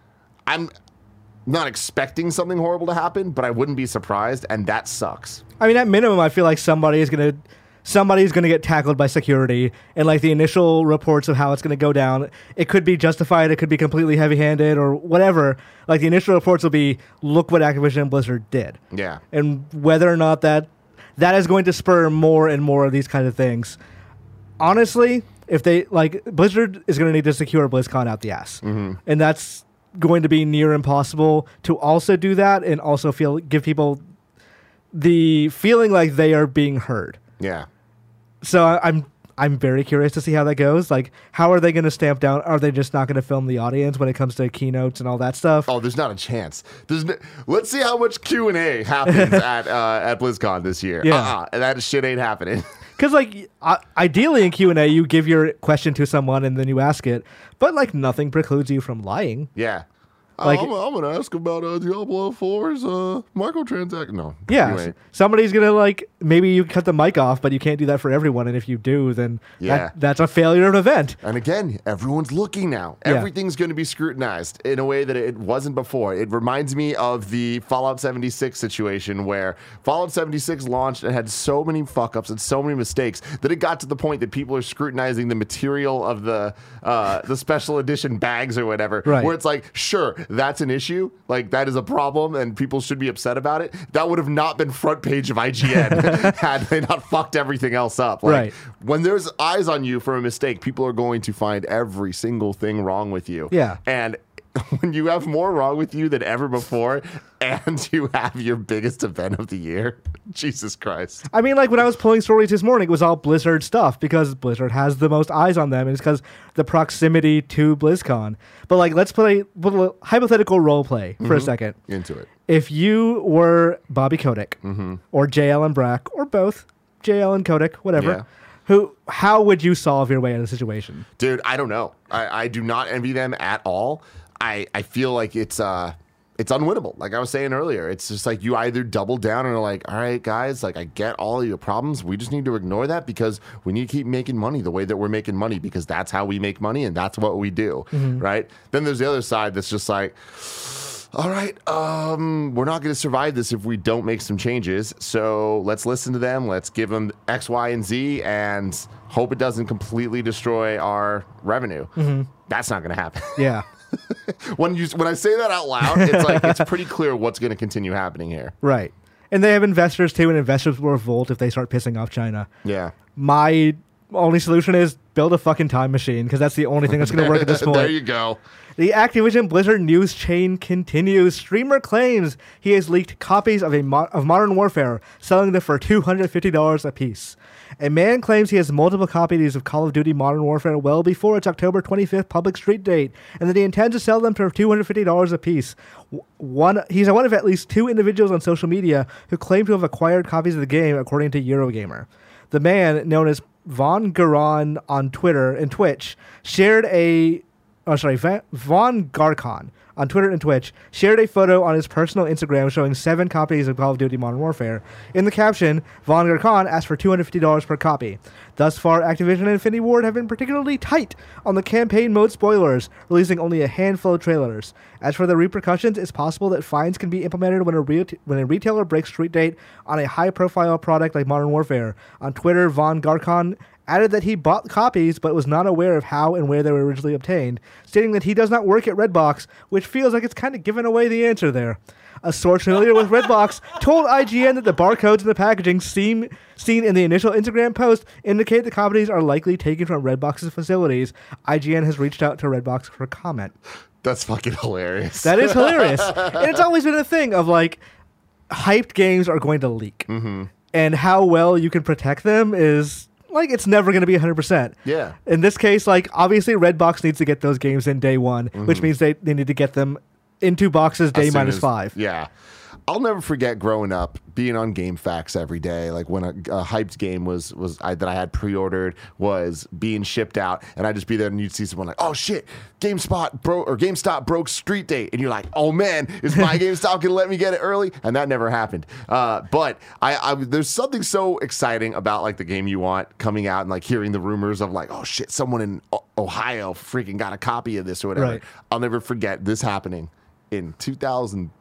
I'm not expecting something horrible to happen, but I wouldn't be surprised, and that sucks. I mean, at minimum, I feel like somebody is going to somebody's going to get tackled by security, and like the initial reports of how it's going to go down, it could be justified, it could be completely heavy-handed or whatever. Like the initial reports will be, look what Activision and Blizzard did. Yeah. And whether or not that that is going to spur more and more of these kind of things, honestly, if they like Blizzard is going to need to secure BlizzCon out the ass, Mm-hmm. and that's going to be near impossible to also do that and also feel give people the feeling like they are being heard. Yeah. So I, I'm I'm very curious to see how that goes. Like, how are they going to stamp down? Are they just not going to film the audience when it comes to keynotes and all that stuff? Oh, there's not a chance. There's no, let's see how much Q and A happens at uh, at BlizzCon this year. Yeah. Uh-uh, that shit ain't happening. Because, like, uh, ideally in Q and A, you give your question to someone and then you ask it. But, like, nothing precludes you from lying. Yeah. Like- I'm, I'm going to ask about uh, Diablo four's uh, microtransaction. No. Yeah. you ain't. Somebody's going to, like, maybe you cut the mic off, but you can't do that for everyone. And if you do, then Yeah. that, that's a failure of an event. And again, everyone's looking now. Yeah. Everything's going to be scrutinized in a way that it wasn't before. It reminds me of the Fallout seventy-six situation where Fallout seventy-six launched and had so many fuck ups and so many mistakes that it got to the point that people are scrutinizing the material of the uh, the special edition bags or whatever. Right. Where it's like, sure, that's an issue. Like, that is a problem and people should be upset about it. That would have not been front page of I G N had they not fucked everything else up. Like, Right. when there's eyes on you for a mistake, people are going to find every single thing wrong with you. Yeah. And when you have more wrong with you than ever before and you have your biggest event of the year, Jesus Christ. I mean, like, when I was pulling stories this morning, it was all Blizzard stuff because Blizzard has the most eyes on them. And it's because the proximity to BlizzCon. But, like, let's play a hypothetical role play for a second. Into it. If you were Bobby Kotick or J. Allen Brack or both, J. Allen Kotick, whatever, Yeah. who, how would you solve your way out of the situation? Dude, I don't know. I, I do not envy them at all. I, I feel like it's uh it's unwinnable. Like I was saying earlier, it's just like you either double down and are like, all right, guys, like I get all of your problems. We just need to ignore that because we need to keep making money the way that we're making money because that's how we make money and that's what we do, right? Then there's the other side that's just like, all right, um, we're not going to survive this if we don't make some changes. So let's listen to them. Let's give them X, Y, and Z and hope it doesn't completely destroy our revenue. That's not going to happen. Yeah. when you when I say that out loud, it's like it's pretty clear what's going to continue happening here. Right. And they have investors too, and investors will revolt if they start pissing off China. Yeah. My only solution is build a fucking time machine because that's the only thing that's going to work at this point. There you go. The Activision Blizzard news chain continues. Streamer claims he has leaked copies of a mo- of Modern Warfare, selling them for two hundred fifty dollars a piece. A man claims he has multiple copies of Call of Duty Modern Warfare well before its October twenty-fifth public street date, and that he intends to sell them for two hundred fifty dollars a piece. One, he's one of at least two individuals on social media who claim to have acquired copies of the game, according to Eurogamer. The man, known as Von Garon on Twitter and Twitch, shared a oh sorry, Va- Von Garcon on Twitter and Twitch, shared a photo on his personal Instagram showing seven copies of Call of Duty Modern Warfare. In the caption, Von Garcon asked for two hundred fifty dollars per copy. Thus far, Activision and Infinity Ward have been particularly tight on the campaign mode spoilers, releasing only a handful of trailers. As for the repercussions, it's possible that fines can be implemented when a, re- when a retailer breaks street date on a high-profile product like Modern Warfare. On Twitter, Von Garcon added that he bought copies but was not aware of how and where they were originally obtained, stating that he does not work at Redbox, which feels like it's kind of giving away the answer there. A source familiar with Redbox told I G N that the barcodes in the packaging seem, seen in the initial Instagram post indicate the copies are likely taken from Redbox's facilities. I G N has reached out to Redbox for comment. That's fucking hilarious. That is hilarious. And it's always been a thing of like, hyped games are going to leak. Mm-hmm. And how well you can protect them is... like, it's never going to be one hundred percent. Yeah. In this case, like, obviously Redbox needs to get those games in day one, which means they, they need to get them into boxes day As soon minus as- five. Yeah. I'll never forget growing up being on GameFAQs every day. Like when a, a hyped game was was I, that I had pre-ordered was being shipped out, and I'd just be there and you'd see someone like, "Oh shit, GameSpot broke or GameStop broke street date," and you're like, "Oh man, is my GameStop gonna let me get it early?" And that never happened. Uh, but I, I there's something so exciting about like the game you want coming out and like hearing the rumors of like, "Oh shit, someone in o- Ohio freaking got a copy of this or whatever." Right. I'll never forget this happening in two thousand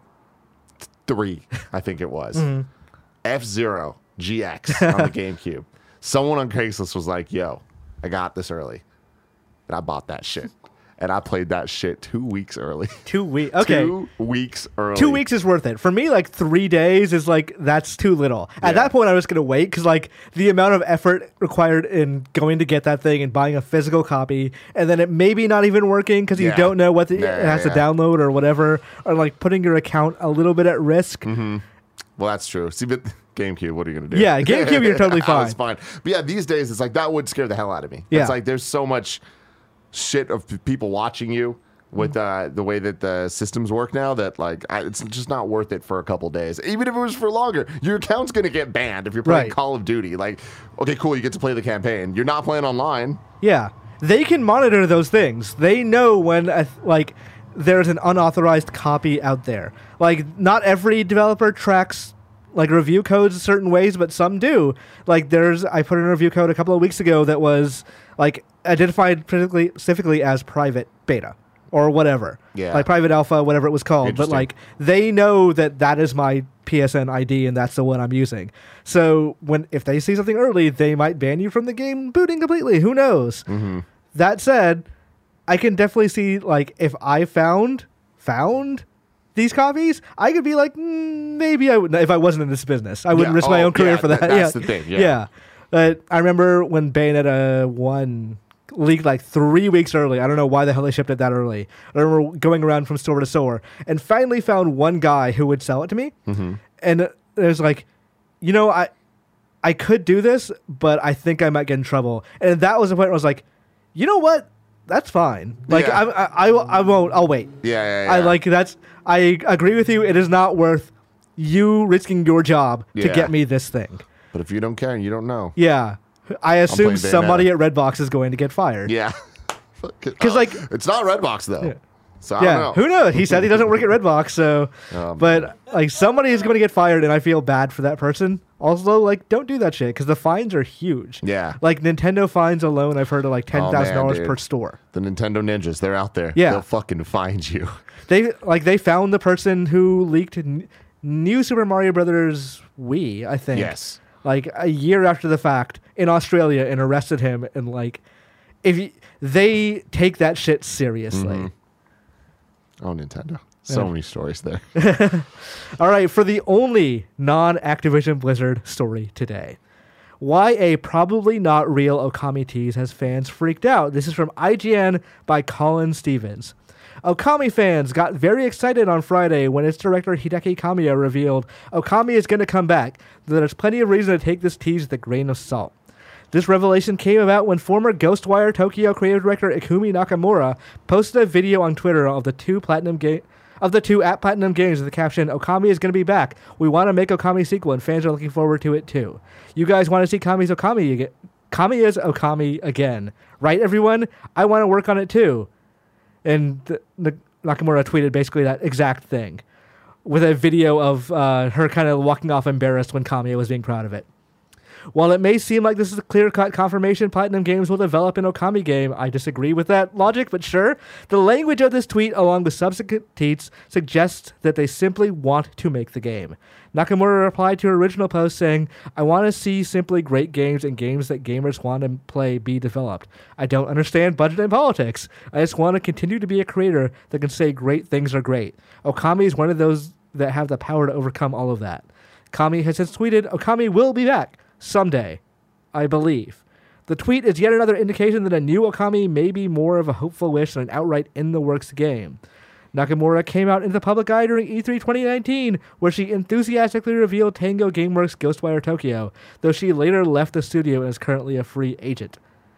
three, I think it was. F-Zero G X on the GameCube. Someone on Craigslist was like, "Yo, I got this early." And I bought that shit. and I played that shit two weeks early. Two weeks. Okay. Two weeks early. Two weeks is worth it. For me, like three days is like, that's too little. At Yeah. that point, I was going to wait because like the amount of effort required in going to get that thing and buying a physical copy, and then it maybe not even working because you Yeah. don't know what the, Yeah, it has yeah, to yeah. download or whatever, or like putting your account a little bit at risk. Well, that's true. See, but GameCube, what are you going to do? Yeah, GameCube, you're totally I was fine. fine. But yeah, these days, it's like that would scare the hell out of me. Yeah. It's like there's so much shit of p- people watching you with uh, the way that the systems work now that like I, it's just not worth it for a couple days. Even if it was for longer, your account's going to get banned if you're playing Right. Call of Duty. Like, okay, cool, you get to play the campaign. You're not playing online. Yeah, they can monitor those things. They know when a, like there's an unauthorized copy out there. Like not every developer tracks like review codes certain ways, but some do. Like there's I put in a review code a couple of weeks ago that was like identified specifically specifically as private beta or whatever. Yeah. Like private alpha, whatever it was called. But Interesting. like they know that that is my P S N I D and that's the one I'm using. So when if they see something early, they might ban you from the game booting completely. Who knows? Mm-hmm. That said, I can definitely see like if I found found these copies, I could be like mm, maybe I would if I wasn't in this business. I wouldn't Yeah. risk my Oh, own career yeah, for that. that- that's yeah. the thing, yeah. yeah. But I remember when Bayonetta one leaked like three weeks early. I don't know why the hell they shipped it that early. I remember going around from store to store and finally found one guy who would sell it to me. Mm-hmm. And it was like, you know, I I could do this, but I think I might get in trouble. And that was the point where I was like, you know what? That's fine. Like Yeah. I, I, I, will- I won't. I'll wait. Yeah, yeah, yeah. I like that's. I agree with you. It is not worth you risking your job to Yeah. get me this thing. But if you don't care and you don't know, Yeah, I assume playing somebody Bayonetta. at Redbox is going to get fired. yeah. 'Cause, like- it's not Redbox though. Yeah. So I Yeah, don't know. who knows? He said he doesn't work at Redbox, so. Um, but like somebody is going to get fired, and I feel bad for that person. Also, like, don't do that shit because the fines are huge. Yeah. Like Nintendo fines alone, I've heard of like ten Oh, thousand man, dollars dude. per store. The Nintendo ninjas, they're out there. Yeah. They'll fucking find you. They like they found the person who leaked n- New Super Mario Brothers Wii, I think. Yes. Like a year after the fact in Australia and arrested him and like if y- they take that shit seriously. Mhm. Oh, Nintendo. So Yeah. many stories there. All right, for the only non-Activision Blizzard story today. Why a probably not real Okami tease has fans freaked out. This is from I G N by Colin Stevens. Okami fans got very excited on Friday when its director Hideki Kamiya revealed Okami is going to come back, though there's plenty of reason to take this tease with a grain of salt. This revelation came about when former Ghostwire Tokyo creative director Ikumi Nakamura posted a video on Twitter of the two platinum game of the two at Platinum Games with the caption, Okami is going to be back. We want to make Okami sequel, and fans are looking forward to it too. You guys want to see Kami's Okami again? Kamiya's Okami again. Right, everyone? I want to work on it too. And th- N- Nakamura tweeted basically that exact thing with a video of uh, her kind of walking off embarrassed when Kamiya was being proud of it. While it may seem like this is a clear-cut confirmation Platinum Games will develop an Okami game, I disagree with that logic, but sure. The language of this tweet, along with subsequent tweets, suggests that they simply want to make the game. Nakamura replied to her original post saying, I want to see simply great games and games that gamers want to play be developed. I don't understand budget and politics. I just want to continue to be a creator that can say great things are great. Okami is one of those that have the power to overcome all of that. Kami has since tweeted, Okami will be back. Someday, I believe. The tweet is yet another indication that a new Okami may be more of a hopeful wish than an outright in-the-works game. Nakamura came out into the public eye during E three twenty nineteen, where she enthusiastically revealed Tango Gameworks' Ghostwire Tokyo, though she later left the studio and is currently a free agent.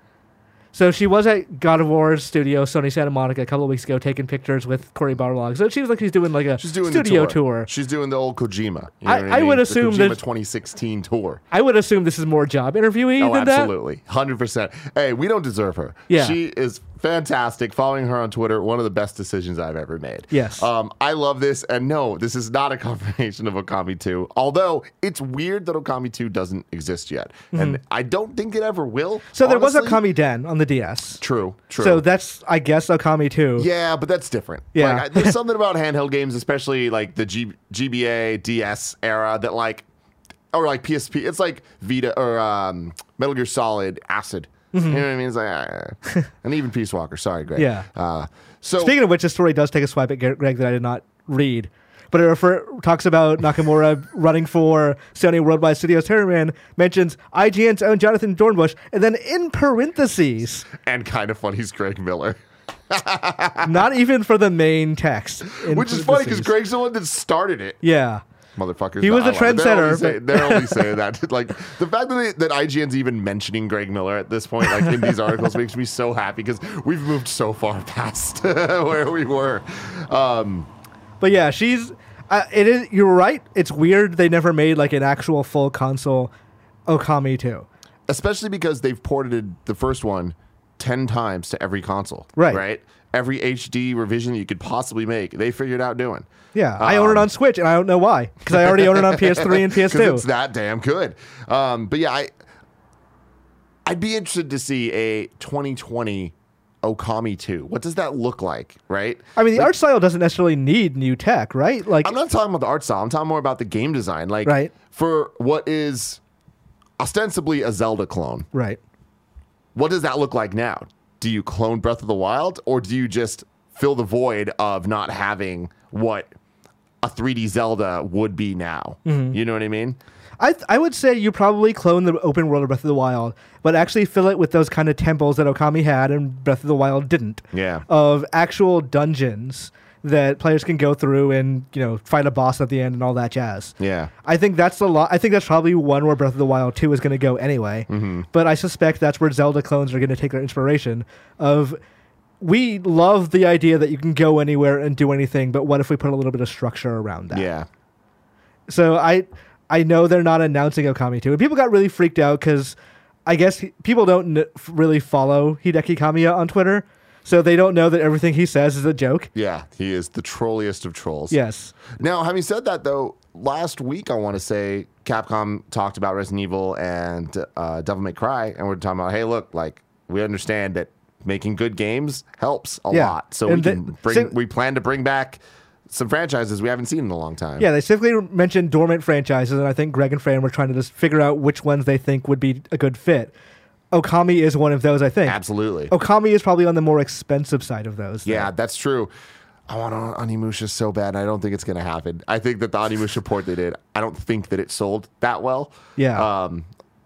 So she was at God of War's studio, Sony Santa Monica, a couple of weeks ago, taking pictures with Cory Barlog. So it seems like she's doing like a She's doing studio the tour. tour. She's doing the old Kojima. You know I- what I would mean? assume the Kojima that- twenty sixteen tour. I would assume this is more job interviewee Oh, than that. absolutely. one hundred percent. Hey, we don't deserve her. Yeah. She is fantastic. Following her on Twitter, one of the best decisions I've ever made. Yes. Um, I love this. And no, this is not a confirmation of Okami two. Although it's weird that Okami two doesn't exist yet. And I don't think it ever will. Mm-hmm. So there was honestly. Okami Den on the D S. True, true. So that's, I guess, Okami two. Yeah, but that's different. Yeah. Like, I, there's something about handheld games, especially like the G- GBA, D S era, that like, or like P S P. It's like Vita or um, Metal Gear Solid Acid. You know what I mean? It's like ah, and even Peace Walker. Sorry, Greg. Yeah. Uh, so Speaking of which, the story does take a swipe at Greg Greg that I did not read. But it refer, talks about Nakamura running for Sony Worldwide Studios. Terryman mentions I G N's own Jonathan Dornbush, and then in parentheses, and kind of funny is Greg Miller. not even for the main text. in Which is funny because parentheses. Greg's the one that started it. Yeah. Motherfuckers. He was No, the I love it. They're only trendsetter, say- but- They're only saying that. Like the fact that, they, that I G N's even mentioning Greg Miller at this point, like in these articles, makes me so happy because we've moved so far past where we were. Um, But yeah, she's. Uh, it is. You're right. It's weird they never made like an actual full console Okami two. especially because they've ported the first one ten times to every console. Right. Right. Every H D revision you could possibly make, they figured out doing. Yeah, I own it Um, on Switch, and I don't know why because I already own it on P S three and P S two. Because it's that damn good. Um, but yeah, I, I'd be interested to see a twenty twenty Okami two. What does that look like, right? I mean, the Like, art style doesn't necessarily need new tech, right? Like, I'm not talking about the art style. I'm talking more about the game design. Like, Right. for what is ostensibly a Zelda clone, right. what does that look like now? Do you clone Breath of the Wild, or do you just fill the void of not having what a three D Zelda would be now? Mm-hmm. You know what I mean? I th- I would say you probably clone the open world of Breath of the Wild, but actually fill it with those kind of temples that Okami had and Breath of the Wild didn't. Yeah. Of actual dungeons that players can go through and, you know, fight a boss at the end and all that jazz. Yeah. I think that's a lot. I think that's probably one where Breath of the Wild two is going to go anyway. Mm-hmm. But I suspect that's where Zelda clones are going to take their inspiration of. We love the idea that you can go anywhere and do anything, but what if we put a little bit of structure around that? Yeah. So I I know they're not announcing Okami two. And people got really freaked out because I guess he, people don't n- really follow Hideki Kamiya on Twitter. So they don't know that everything he says is a joke. Yeah. He is the trolliest of trolls. Yes. Now, having said that, though, last week I want to say Capcom talked about Resident Evil and uh, Devil May Cry, and we're talking about, hey, look, like we understand that making good games helps a Yeah. lot. So And we the- can bring, so- we plan to bring back some franchises we haven't seen in a long time. Yeah, they specifically mentioned dormant franchises, and I think Greg and Fran were trying to just figure out which ones they think would be a good fit. Okami is one of those, I think. Absolutely. Okami is probably on the more expensive side of those. though. Yeah, that's true. I want Onimusha so bad, and I don't think it's going to happen. I think that the Onimusha port they did, I don't think that it sold that well. Yeah. Um,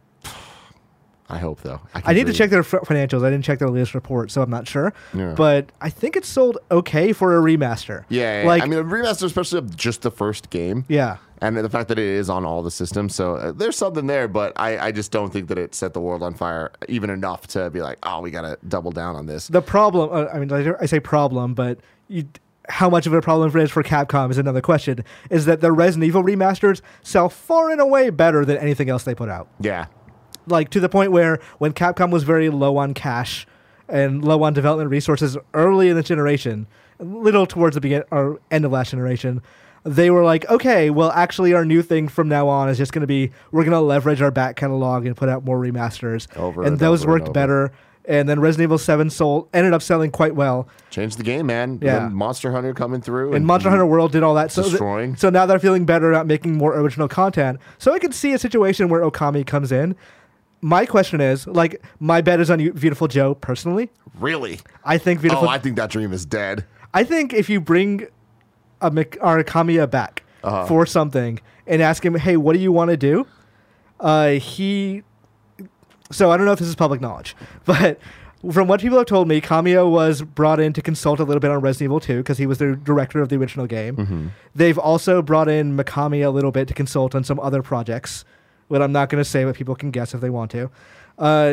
I hope, though. can I need to dream. check their f- financials. I didn't check their latest report, so I'm not sure. Yeah. But I think it sold okay for a remaster. Yeah, yeah, Like, I mean, a remaster, especially of just the first game. yeah. And the fact that it is on all the systems. So uh, there's something there, but I, I just don't think that it set the world on fire even enough to be like, oh, we got to double down on this. The problem, uh, I mean, I I say problem, but you, how much of a problem it is for Capcom is another question, is that the Resident Evil remasters sell far and away better than anything else they put out. Yeah. Like, to the point where when Capcom was very low on cash and low on development resources early in the generation, a little towards the begin or end of last generation, they were like, okay, well, actually, our new thing from now on is just going to be we're going to leverage our back catalog and put out more remasters. Over and and those over and worked over. better. And then Resident Evil seven sold, ended up selling quite well. Change the game, man. Yeah. Then Monster Hunter coming through. And Monster Hunter World did all that. So, th- Destroying. so now they're feeling better about making more original content. So I could see a situation where Okami comes in. My question is, like, my bet is on you, Beautiful Joe, personally. Really? I think Beautiful... Oh, I think that dream is dead. I think if you bring a Mik- or Kamiya back Uh-huh. for something and ask him, hey, what do you want to do? Uh, he... So I don't know if this is public knowledge, but from what people have told me, Kamiya was brought in to consult a little bit on Resident Evil two because he was the director of the original game. Mm-hmm. They've also brought in Mikami a little bit to consult on some other projects, but I'm not going to say, but people can guess if they want to. Uh,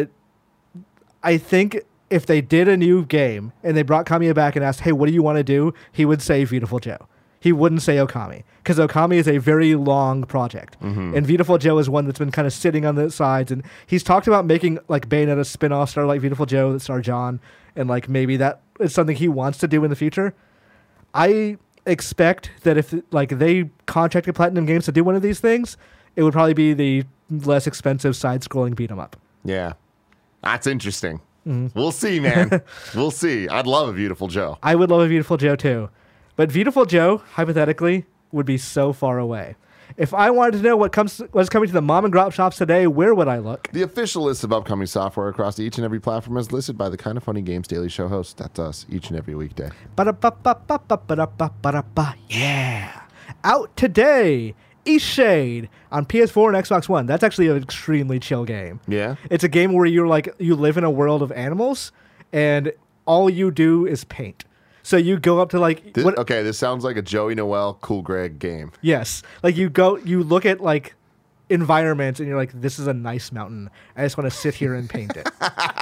I think if they did a new game and they brought Kamiya back and asked, hey, what do you want to do? He would say Beautiful Joe. He wouldn't say Okami because Okami is a very long project. Mm-hmm. And Beautiful Joe is one that's been kind of sitting on the sides. And he's talked about making like Bayonetta spin-off star like Beautiful Joe that star John. And like maybe that is something he wants to do in the future. I expect that if like they contracted Platinum Games to do one of these things, it would probably be the less expensive side-scrolling beat 'em up. Yeah. That's interesting. Mm-hmm. We'll see, man. We'll see. I'd love a Beautiful Joe. I would love a Beautiful Joe too. But Beautiful Joe, hypothetically, would be so far away. If I wanted to know what comes what's coming to the mom and grop shops today, where would I look? The official list of upcoming software across each and every platform is listed by the Kind of Funny Games Daily Show host. That's us each and every weekday. Ba-da-ba-ba-ba-ba-ba-ba-ba. Yeah. Out today, Eastshade on P S four and Xbox One. That's actually an extremely chill game. Yeah? It's a game where you're like you live in a world of animals and all you do is paint. So you go up to like This, what, okay, this sounds like a Joey Noel, Cool Greg game. yes, like you go you look at like environments and you're like, this is a nice mountain. I just want to sit here and paint it.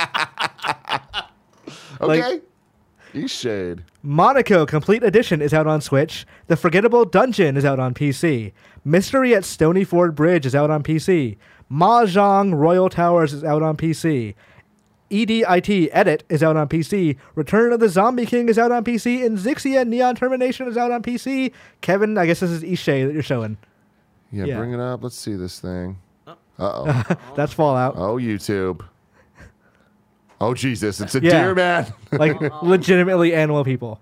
Okay. Eastshade. Monaco Complete Edition is out on Switch. The Forgettable Dungeon is out on P C. Mystery at Stonyford Bridge is out on P C. Mahjong Royal Towers is out on P C. E D I T Edit is out on P C. Return of the Zombie King is out on P C. And Zixia Neon Termination is out on P C. Kevin, I guess this is Eastshade that you're showing. Yeah, Yeah. bring it up. Let's see this thing. Uh-oh. That's Fallout. Oh, YouTube. Oh, Jesus. It's a Yeah. deer man. Like, legitimately animal people.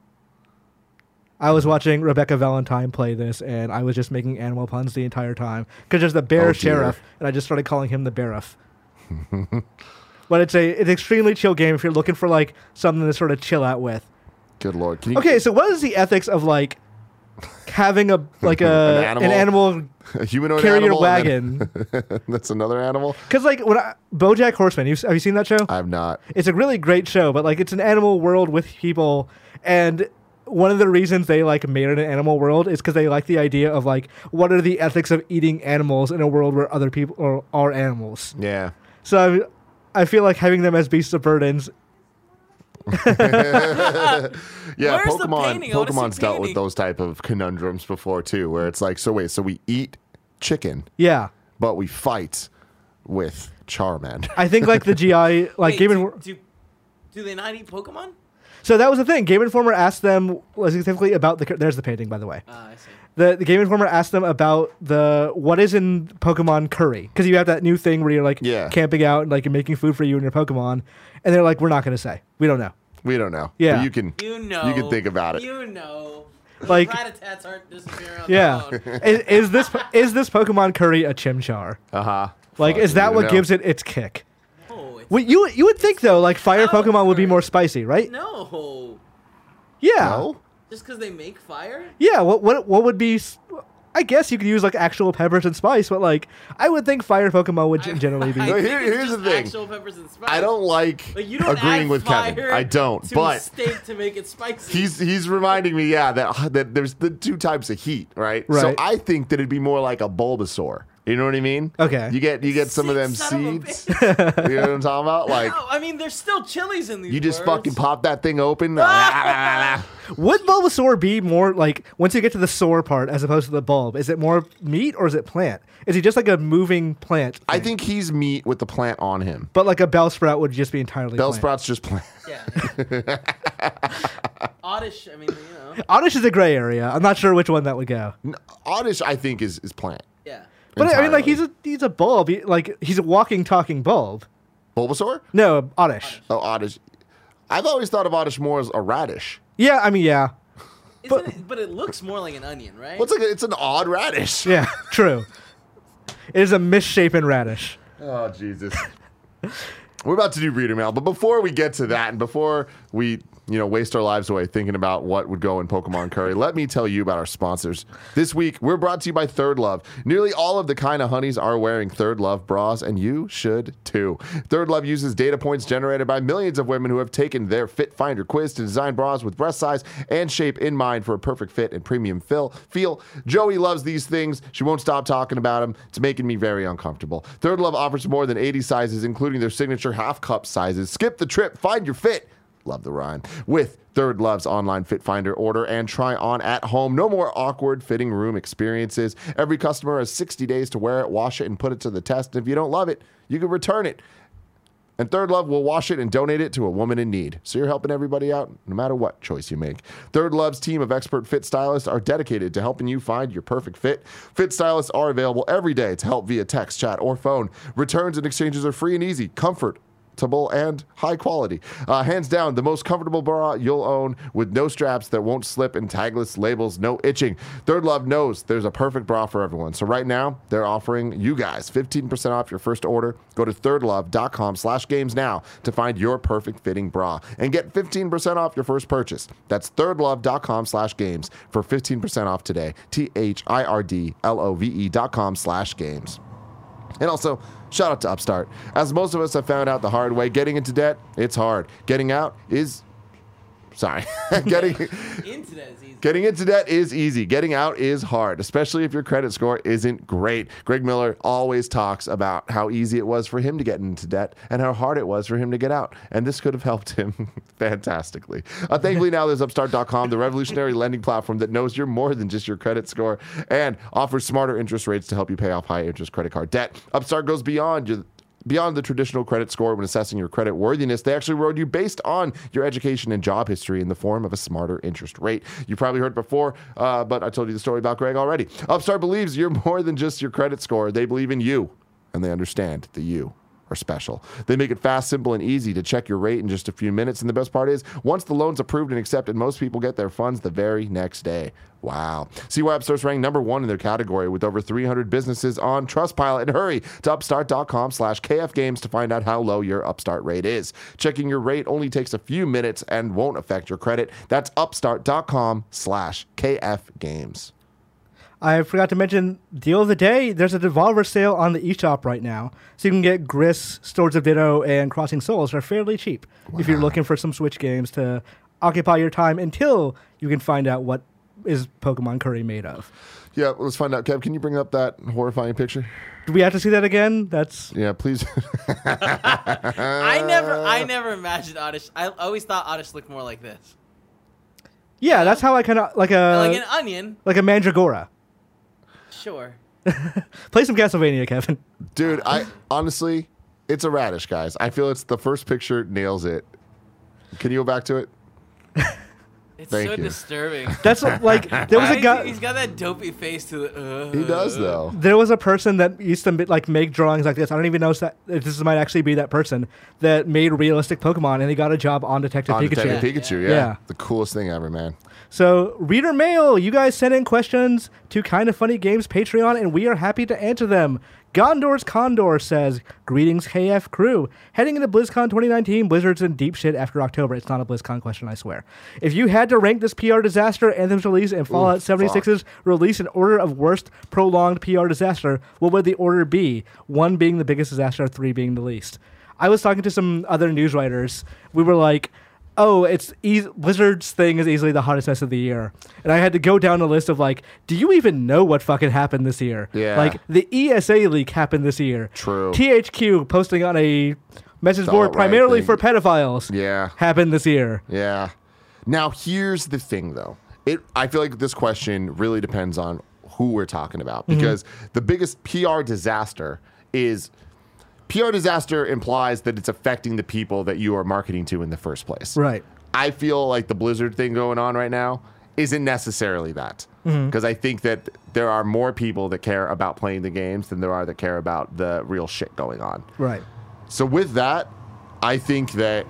I was watching Rebecca Valentine play this, and I was just making animal puns the entire time. Because there's the bear Oh, dear. sheriff, and I just started calling him the Beariff. But it's a it's an extremely chill game if you're looking for, like, something to sort of chill out with. Good Lord. Can you, Okay, so what is the ethics of, like, having a, like, a An animal? an animal a humanoid carry your animal and wagon? then- That's another animal? Because, like, when I, BoJack Horseman, you, have you seen that show? I have not. It's a really great show, but like it's an animal world with people, and one of the reasons they like made it an animal world is because they like the idea of like what are the ethics of eating animals in a world where other people are, are animals. Yeah. So I, I feel like having them as beasts of burdens. Yeah, Where's the Pokemon. painting? I wanna see Pokemon's dealt with painting. those type of conundrums before too, where it's like, so wait, so we eat chicken, Yeah, but we fight with Charmander. I think like the G I like Wait, Game do, and do, do they not eat Pokemon? so that was the thing. Game Informer asked them specifically about the. There's the painting, by the way. Ah, I see. The, the Game Informer asked them about the what is in Pokemon Curry, because you have that new thing where you're like Yeah. camping out and like you're making food for you and your Pokemon, and they're like, we're not going to say, we don't know. We don't know. Yeah. But you can. You know. You can think about it. You know. Like- Rattatats aren't disappearing on Yeah, their own. is, is this is this Pokemon Curry a Chimchar? Uh huh. Like, is that what gives it its kick? No, it's, Well, you you would think though, like fire How Pokemon would be curry? more spicy, right? no. Yeah, No. Just because they make fire? yeah. What what what would be? s- I guess you could use like actual peppers and spice, but like I would think fire Pokemon would I- generally be. I No, think here- it's here's the just thing. actual peppers and spice. I don't like, Like, you don't agreeing add with fire Kevin. I don't. to But steak to make it spicy. he's he's reminding me, yeah, that that there's the two types of heat, right? So Right. I think that it'd be more like a Bulbasaur. You know what I mean? Okay. You get you get some of them Sick son of a seeds. bitch. You know what I'm talking about? Like No, I mean, there's still chilies in these you just words. fucking pop that thing open. Would Bulbasaur be more like once you get to the sore part as opposed to the bulb? Is it more meat or is it plant? Is he just like a moving plant? I thing? think he's meat with the plant on him. But like a Bellsprout would just be entirely plant. Bellsprout's just plant. Yeah. Oddish, I mean, you know. Oddish is a gray area. I'm not sure which one that would go. Oddish, I think, is is plant. Yeah. But I mean, like Entirely. he's a he's a bulb. He, like he's a walking, talking bulb. Bulbasaur? No, Oddish. Oh, Oddish. I've always thought of Oddish more as a radish. Yeah, I mean, yeah, Isn't it, but it looks more like an onion, right? What's like? A, it's an odd radish. yeah, true. It is a misshapen radish. Oh Jesus. We're about to do reader mail, but before we get to that, and before we, you know, waste our lives away thinking about what would go in Pokemon Curry, let me tell you about our sponsors. This week, we're brought to you by Third Love. Nearly all of the kind of honeys are wearing Third Love bras, and you should too. Third Love uses data points generated by millions of women who have taken their Fit Finder quiz to design bras with breast size and shape in mind for a perfect fit and premium fill, feel. Joey loves these things. She won't stop talking about them. It's making me very uncomfortable. Third Love offers more than eighty sizes, including their signature half cup sizes. Skip the trip. Find your fit. Love the rhyme. With Third Love's online Fit Finder, order and try on at home. No more awkward fitting room experiences. Every customer has sixty days to wear it, wash it, and put it to the test. And if you don't love it, you can return it. And Third Love will wash it and donate it to a woman in need. So you're helping everybody out no matter what choice you make. Third Love's team of expert fit stylists are dedicated to helping you find your perfect fit. Fit stylists are available every day to help via text, chat, or phone. Returns and exchanges are free and easy. Comfort and high quality. Uh, hands down, the most comfortable bra you'll own with no straps that won't slip and tagless labels, no itching. Third Love knows there's a perfect bra for everyone. So right now, they're offering you guys fifteen percent off your first order. Go to thirdlove.com slash games now to find your perfect fitting bra and get fifteen percent off your first purchase. That's thirdlove.com slash games for fifteen percent off today. T H I R D L O V E dot com slash games. And also, shout out to Upstart. As most of us have found out the hard way, getting into debt, it's hard. Getting out is... Sorry. getting Into that is easy. Getting into debt is easy. Getting out is hard, especially if your credit score isn't great. Greg Miller always talks about how easy it was for him to get into debt and how hard it was for him to get out. And this could have helped him fantastically. Uh, thankfully, now there's Upstart dot com, the revolutionary lending platform that knows you're more than just your credit score and offers smarter interest rates to help you pay off high interest credit card debt. Upstart goes beyond your Beyond the traditional credit score when assessing your credit worthiness. They actually reward you based on your education and job history in the form of a smarter interest rate. You probably heard it before, uh, but I told you the story about Greg already. Upstart believes you're more than just your credit score. They believe in you, and they understand that you are special. They make it fast, simple, and easy to check your rate in just a few minutes. And the best part is, once the loan's approved and accepted, most people get their funds the very next day. Wow. See why Upstart's ranked number one in their category with over three hundred businesses on Trustpilot. And hurry to upstart.com slash KFgames to find out how low your Upstart rate is. Checking your rate only takes a few minutes and won't affect your credit. That's upstart.com slash KFgames. I forgot to mention, deal of the day, there's a Devolver sale on the eShop right now. So you can get Gris, Swords of Ditto, and Crossing Souls for fairly cheap wow. if you're looking for some Switch games to occupy your time until you can find out what is Pokemon Curry made of. Yeah, well, let's find out. Kev, can you bring up that horrifying picture? Do we have to see that again? That's yeah, please. I never, I never imagined Oddish. I always thought Oddish looked more like this, yeah. That's how I kind of like a like an onion. like a Mandragora. Sure. Play some Castlevania, Kevin. Dude, I honestly, it's a radish, guys. I feel it's the first picture nails it. Can you go back to it? It's Thank so you. disturbing. That's like there was a guy. He's got that dopey face to the. Uh, He does though. There was a person that used to like make drawings like this. I don't even know if, that, if this might actually be that person that made realistic Pokemon, and he got a job on Detective On Pikachu. Detective Pikachu, yeah. Yeah. The coolest thing ever, man. So, reader mail, you guys send in questions to Kind of Funny Games Patreon, and we are happy to answer them. Gondor's Condor says, greetings, K F crew. Heading into BlizzCon twenty nineteen, Blizzard's in deep shit after October. It's not a BlizzCon question, I swear. If you had to rank this P R disaster, Anthem's release, and Fallout Ooh, seventy-six's release in order of worst prolonged P R disaster, what would the order be? One being the biggest disaster, three being the least. I was talking to some other news writers. We were like, oh, it's e- Blizzard's thing is easily the hottest mess of the year. And I had to go down a list of like, do you even know what fucking happened this year? Yeah. Like, the E S A leak happened this year. True. T H Q posting on a message The board alt-right primarily thing. for pedophiles Yeah. happened this year. Yeah. Now, here's the thing, though. It I feel like this question really depends on who we're talking about because mm-hmm. the biggest P R disaster is... P R disaster implies that it's affecting the people that you are marketing to in the first place. Right. I feel like the Blizzard thing going on right now isn't necessarily that. Because mm-hmm. I think that there are more people that care about playing the games than there are that care about the real shit going on. Right. So with that, I think that...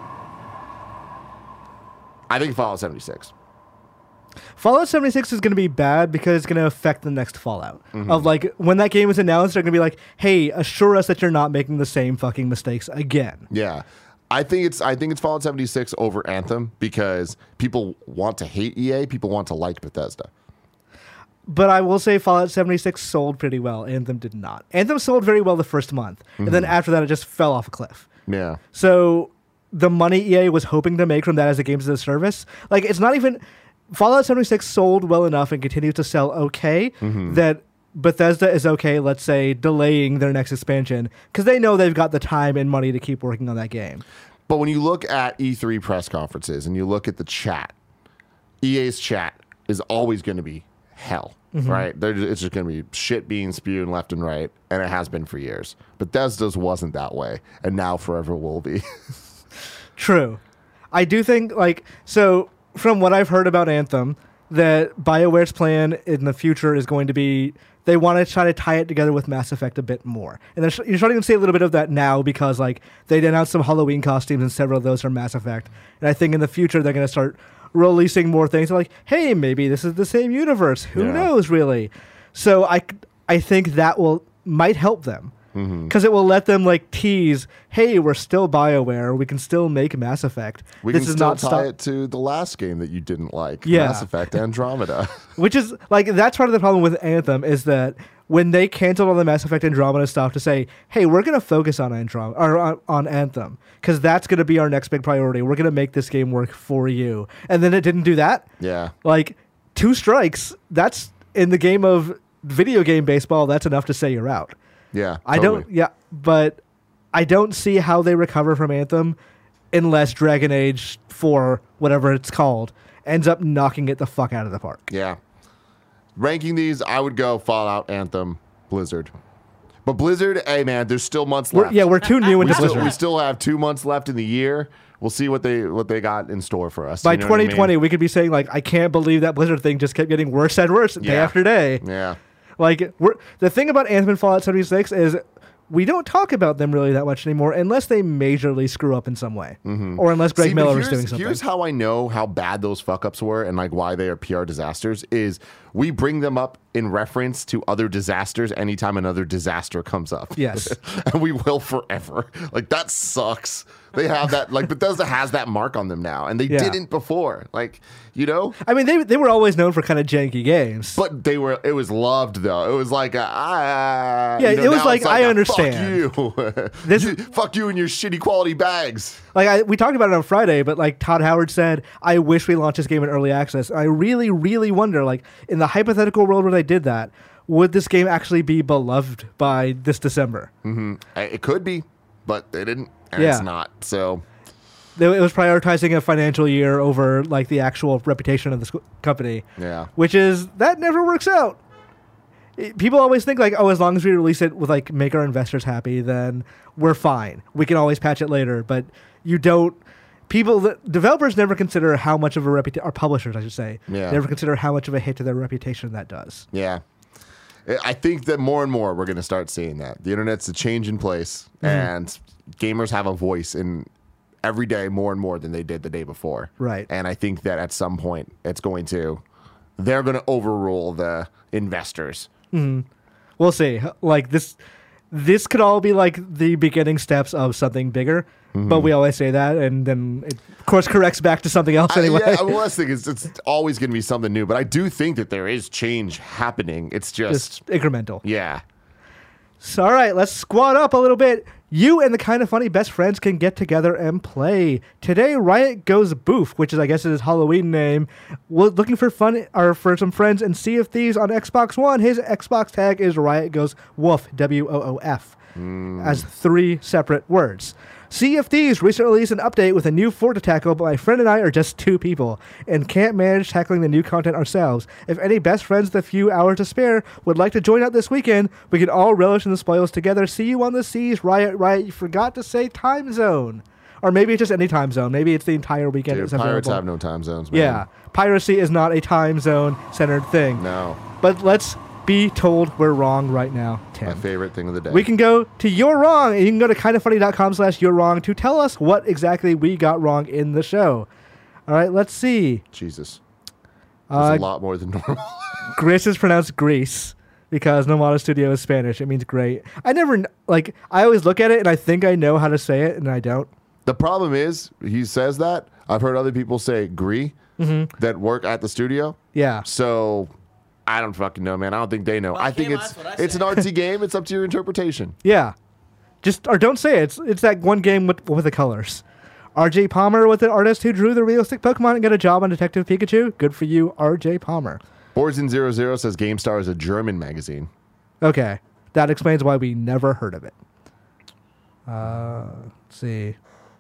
I think Fallout seventy-six. Fallout seventy-six is going to be bad because it's going to affect the next Fallout. Mm-hmm. Of like, when that game is announced, they're going to be like, hey, assure us that you're not making the same fucking mistakes again. Yeah. I think it's I think it's Fallout seventy-six over Anthem because people want to hate E A, people want to like Bethesda. But I will say Fallout seventy-six sold pretty well. Anthem did not. Anthem sold very well the first month. Mm-hmm. And then after that, it just fell off a cliff. Yeah. So the money E A was hoping to make from that as a games as a service, like, it's not even... Fallout seventy-six sold well enough and continues to sell okay mm-hmm. that Bethesda is okay, let's say, delaying their next expansion because they know they've got the time and money to keep working on that game. But when you look at E three press conferences and you look at the chat, E A's chat is always going to be hell, mm-hmm. right? They're, it's just going to be shit being spewed left and right, and it has been for years. Bethesda's wasn't that way, and now forever will be. True. I do think, like, so... From what I've heard about Anthem, that BioWare's plan in the future is going to be they want to try to tie it together with Mass Effect a bit more. And they're, you're starting to see a little bit of that now because like they announced some Halloween costumes and several of those are Mass Effect. And I think in the future they're going to start releasing more things like, hey, maybe this is the same universe. Who Yeah. knows, really? So I, I think that will might help them. Because it will let them like tease, hey, we're still BioWare. We can still make Mass Effect. We this can is still not tie stop- it to the last game that you didn't like, Yeah. Mass Effect Andromeda. Which is like that's part of the problem with Anthem is that when they canceled all the Mass Effect Andromeda stuff to say, hey, we're gonna focus on Andromeda or on, on Anthem because that's gonna be our next big priority. We're gonna make this game work for you, and then it didn't do that. Yeah. Like two strikes. That's in the game of video game baseball. That's enough to say you're out. Yeah. I totally. don't. Yeah, but I don't see how they recover from Anthem unless Dragon Age four, whatever it's called, ends up knocking it the fuck out of the park. Yeah. Ranking these, I would go Fallout, Anthem, Blizzard. But Blizzard, hey man, there's still months We're, left. yeah, we're too new we into still, Blizzard. we still have two months left in the year. We'll see what they what they got in store for us. By You know what I twenty twenty, mean? we could be saying like, I can't believe that Blizzard thing just kept getting worse and worse day Yeah. after day. Yeah. Like, we're, the thing about Anthem and Fallout seventy-six is we don't talk about them really that much anymore unless they majorly screw up in some way, or unless Greg See, but Miller is here's- doing something. Here's how I know how bad those fuck ups were and like why they are P R disasters is we bring them up in reference to other disasters anytime another disaster comes up. Yes. And we will forever. Like that sucks. They have that like Bethesda has that mark on them now and they Yeah. didn't before. Like, you know? I mean, they they were always known for kind of janky games. But they were it was loved though. It was like a, ah, Yeah, you know, it was now like, it's I a, understand. Fuck you. This- You- fuck you and your shitty quality bags. Like I, we talked about it on Friday, but like Todd Howard said, I wish we launched this game in early access. I really, really wonder, like in the hypothetical world where they did that, would this game actually be beloved by this December? Mm-hmm. It could be, but they didn't, and Yeah. it's not. So They- It was prioritizing a financial year over like the actual reputation of the sc- company. yeah, Which is that never works out. It- people always think like, oh, as long as we release it with like make our investors happy, then we're fine. We can always patch it later. But you don't. People, the developers never consider how much of a reputation, or publishers, I should say, Yeah. never consider how much of a hit to their reputation that does. yeah. I- I think that more and more we're going to start seeing that the internet's a change in place, Mm-hmm. and gamers have a voice in every day more and more than they did the day before. Right. And I think that at some point it's going to, they're going to overrule the investors. We'll see. Like this, this could all be like the beginning steps of something bigger. But we always say that, and then it, of course, corrects back to something else I- anyway. yeah, well, that's the thing is it's always going to be something new, but I do think that there is change happening. It's just, Just incremental. yeah. So, all right, let's squad up a little bit. You and the Kind of Funny best friends can get together and play. Today, Riot Goes Boof, which is, I guess, his Halloween name. We're looking for fun or for some friends and Sea of Thieves on Xbox One. His Xbox tag is Riot Goes Woof, W O O F, as three separate words. Sea of Thieves recently released an update with a new fort to tackle, but my friend and I are just two people and can't manage tackling the new content ourselves. If any best friends with a few hours to spare would like to join out this weekend, we can all relish in the spoils together. See you on the seas, Riot, Riot. You forgot to say time zone. Or maybe it's just any time zone. Maybe it's the entire weekend. Dude, it's pirates available. have no time zones, man. Yeah. Piracy is not a time zone centered thing. No. But let's be told we're wrong right now, Tim. My favorite thing of the day. We can go to You're Wrong, and you can go to kindoffunny.com slash You're Wrong to tell us what exactly we got wrong in the show. All right, let's see. Jesus. That's Uh, a lot more than normal. Gris is pronounced Grease because Nomada Studio is Spanish. It means great. I never, kn- like, I always look at it and I think I know how to say it, and I don't. The problem is, he says that. I've heard other people say "gree" that work at the studio. Yeah. So I don't fucking know, man. I don't think they know. Well, I think Kim, it's that's what I it's an said. artsy game. It's up to your interpretation. Yeah. Just, or don't say it. It's, it's that one game with, with the colors. R J Palmer with the artist who drew the realistic Pokemon and got a job on Detective Pikachu. Good for you, R J Palmer. Borzin zero zero says GameStar is a German magazine. Okay. That explains why we never heard of it. Uh, let's see.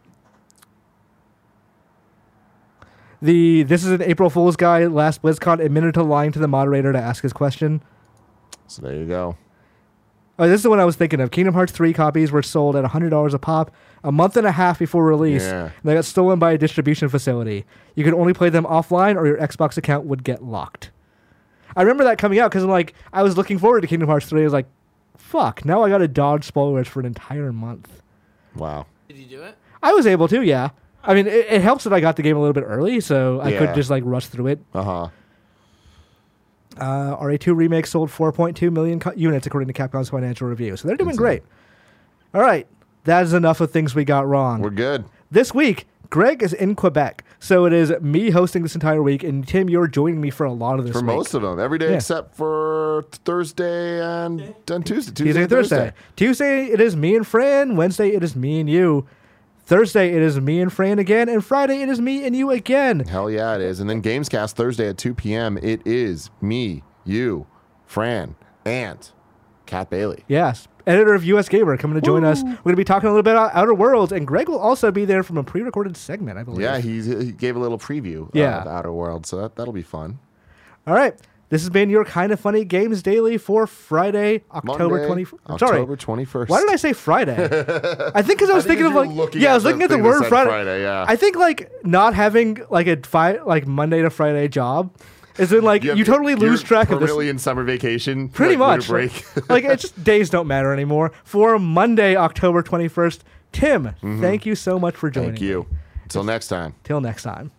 The This is an April Fool's guy. Last BlizzCon admitted to lying to the moderator to ask his question. So there you go. Oh, this is the one I was thinking of. Kingdom Hearts three copies were sold at one hundred dollars a pop a month and a half before release. Yeah. And they got stolen by a distribution facility. You could only play them offline or your Xbox account would get locked. I remember that coming out because I'm like, I was looking forward to Kingdom Hearts three. I was like, fuck, now I got to dodge spoilers for an entire month. Wow. Did you do it? I was able to, yeah. I mean, it, it helps that I got the game a little bit early, so I Yeah. could just like rush through it. Uh-huh. Uh, R A two Remake sold four point two million co- units according to Capcom's financial review. So they're doing Insane. great. All right. That is enough of things we got wrong. We're good. This week, Greg is in Quebec. So it is me hosting this entire week, and Tim, you're joining me for a lot of this For week. most of them. Every day Yeah. except for Thursday and, and Tuesday. Tuesday, Tuesday and and Thursday. Tuesday, it is me and Fran. Wednesday, it is me and you. Thursday, it is me and Fran again. And Friday, it is me and you again. Hell yeah, it is. And then Gamescast Thursday at two p.m. It is me, you, Fran, and Kat Bailey. Yes. Editor of U S Gamer coming to join us. We're going to be talking a little bit about Outer Worlds, and Greg will also be there from a pre-recorded segment, I believe. Yeah, he's, he gave a little preview Yeah. of Outer Worlds, so that, that'll be fun. All right. This has been your Kind of Funny Games Daily for Friday, October Monday, twenty-first. October Sorry. twenty-first. Why did I say Friday? I think because I was I think thinking of you were like looking yeah, I at was the looking at the thing that word said Friday. Friday, yeah. I think like not having like a fi- like Monday to Friday job is in like you, have- totally lose you're track of this. permanently in summer vacation. Pretty like, much. winter break. Like it's just days don't matter anymore. For Monday, October twenty-first, Tim, thank you so much for joining. Thank you. me. Until next time. Till next time.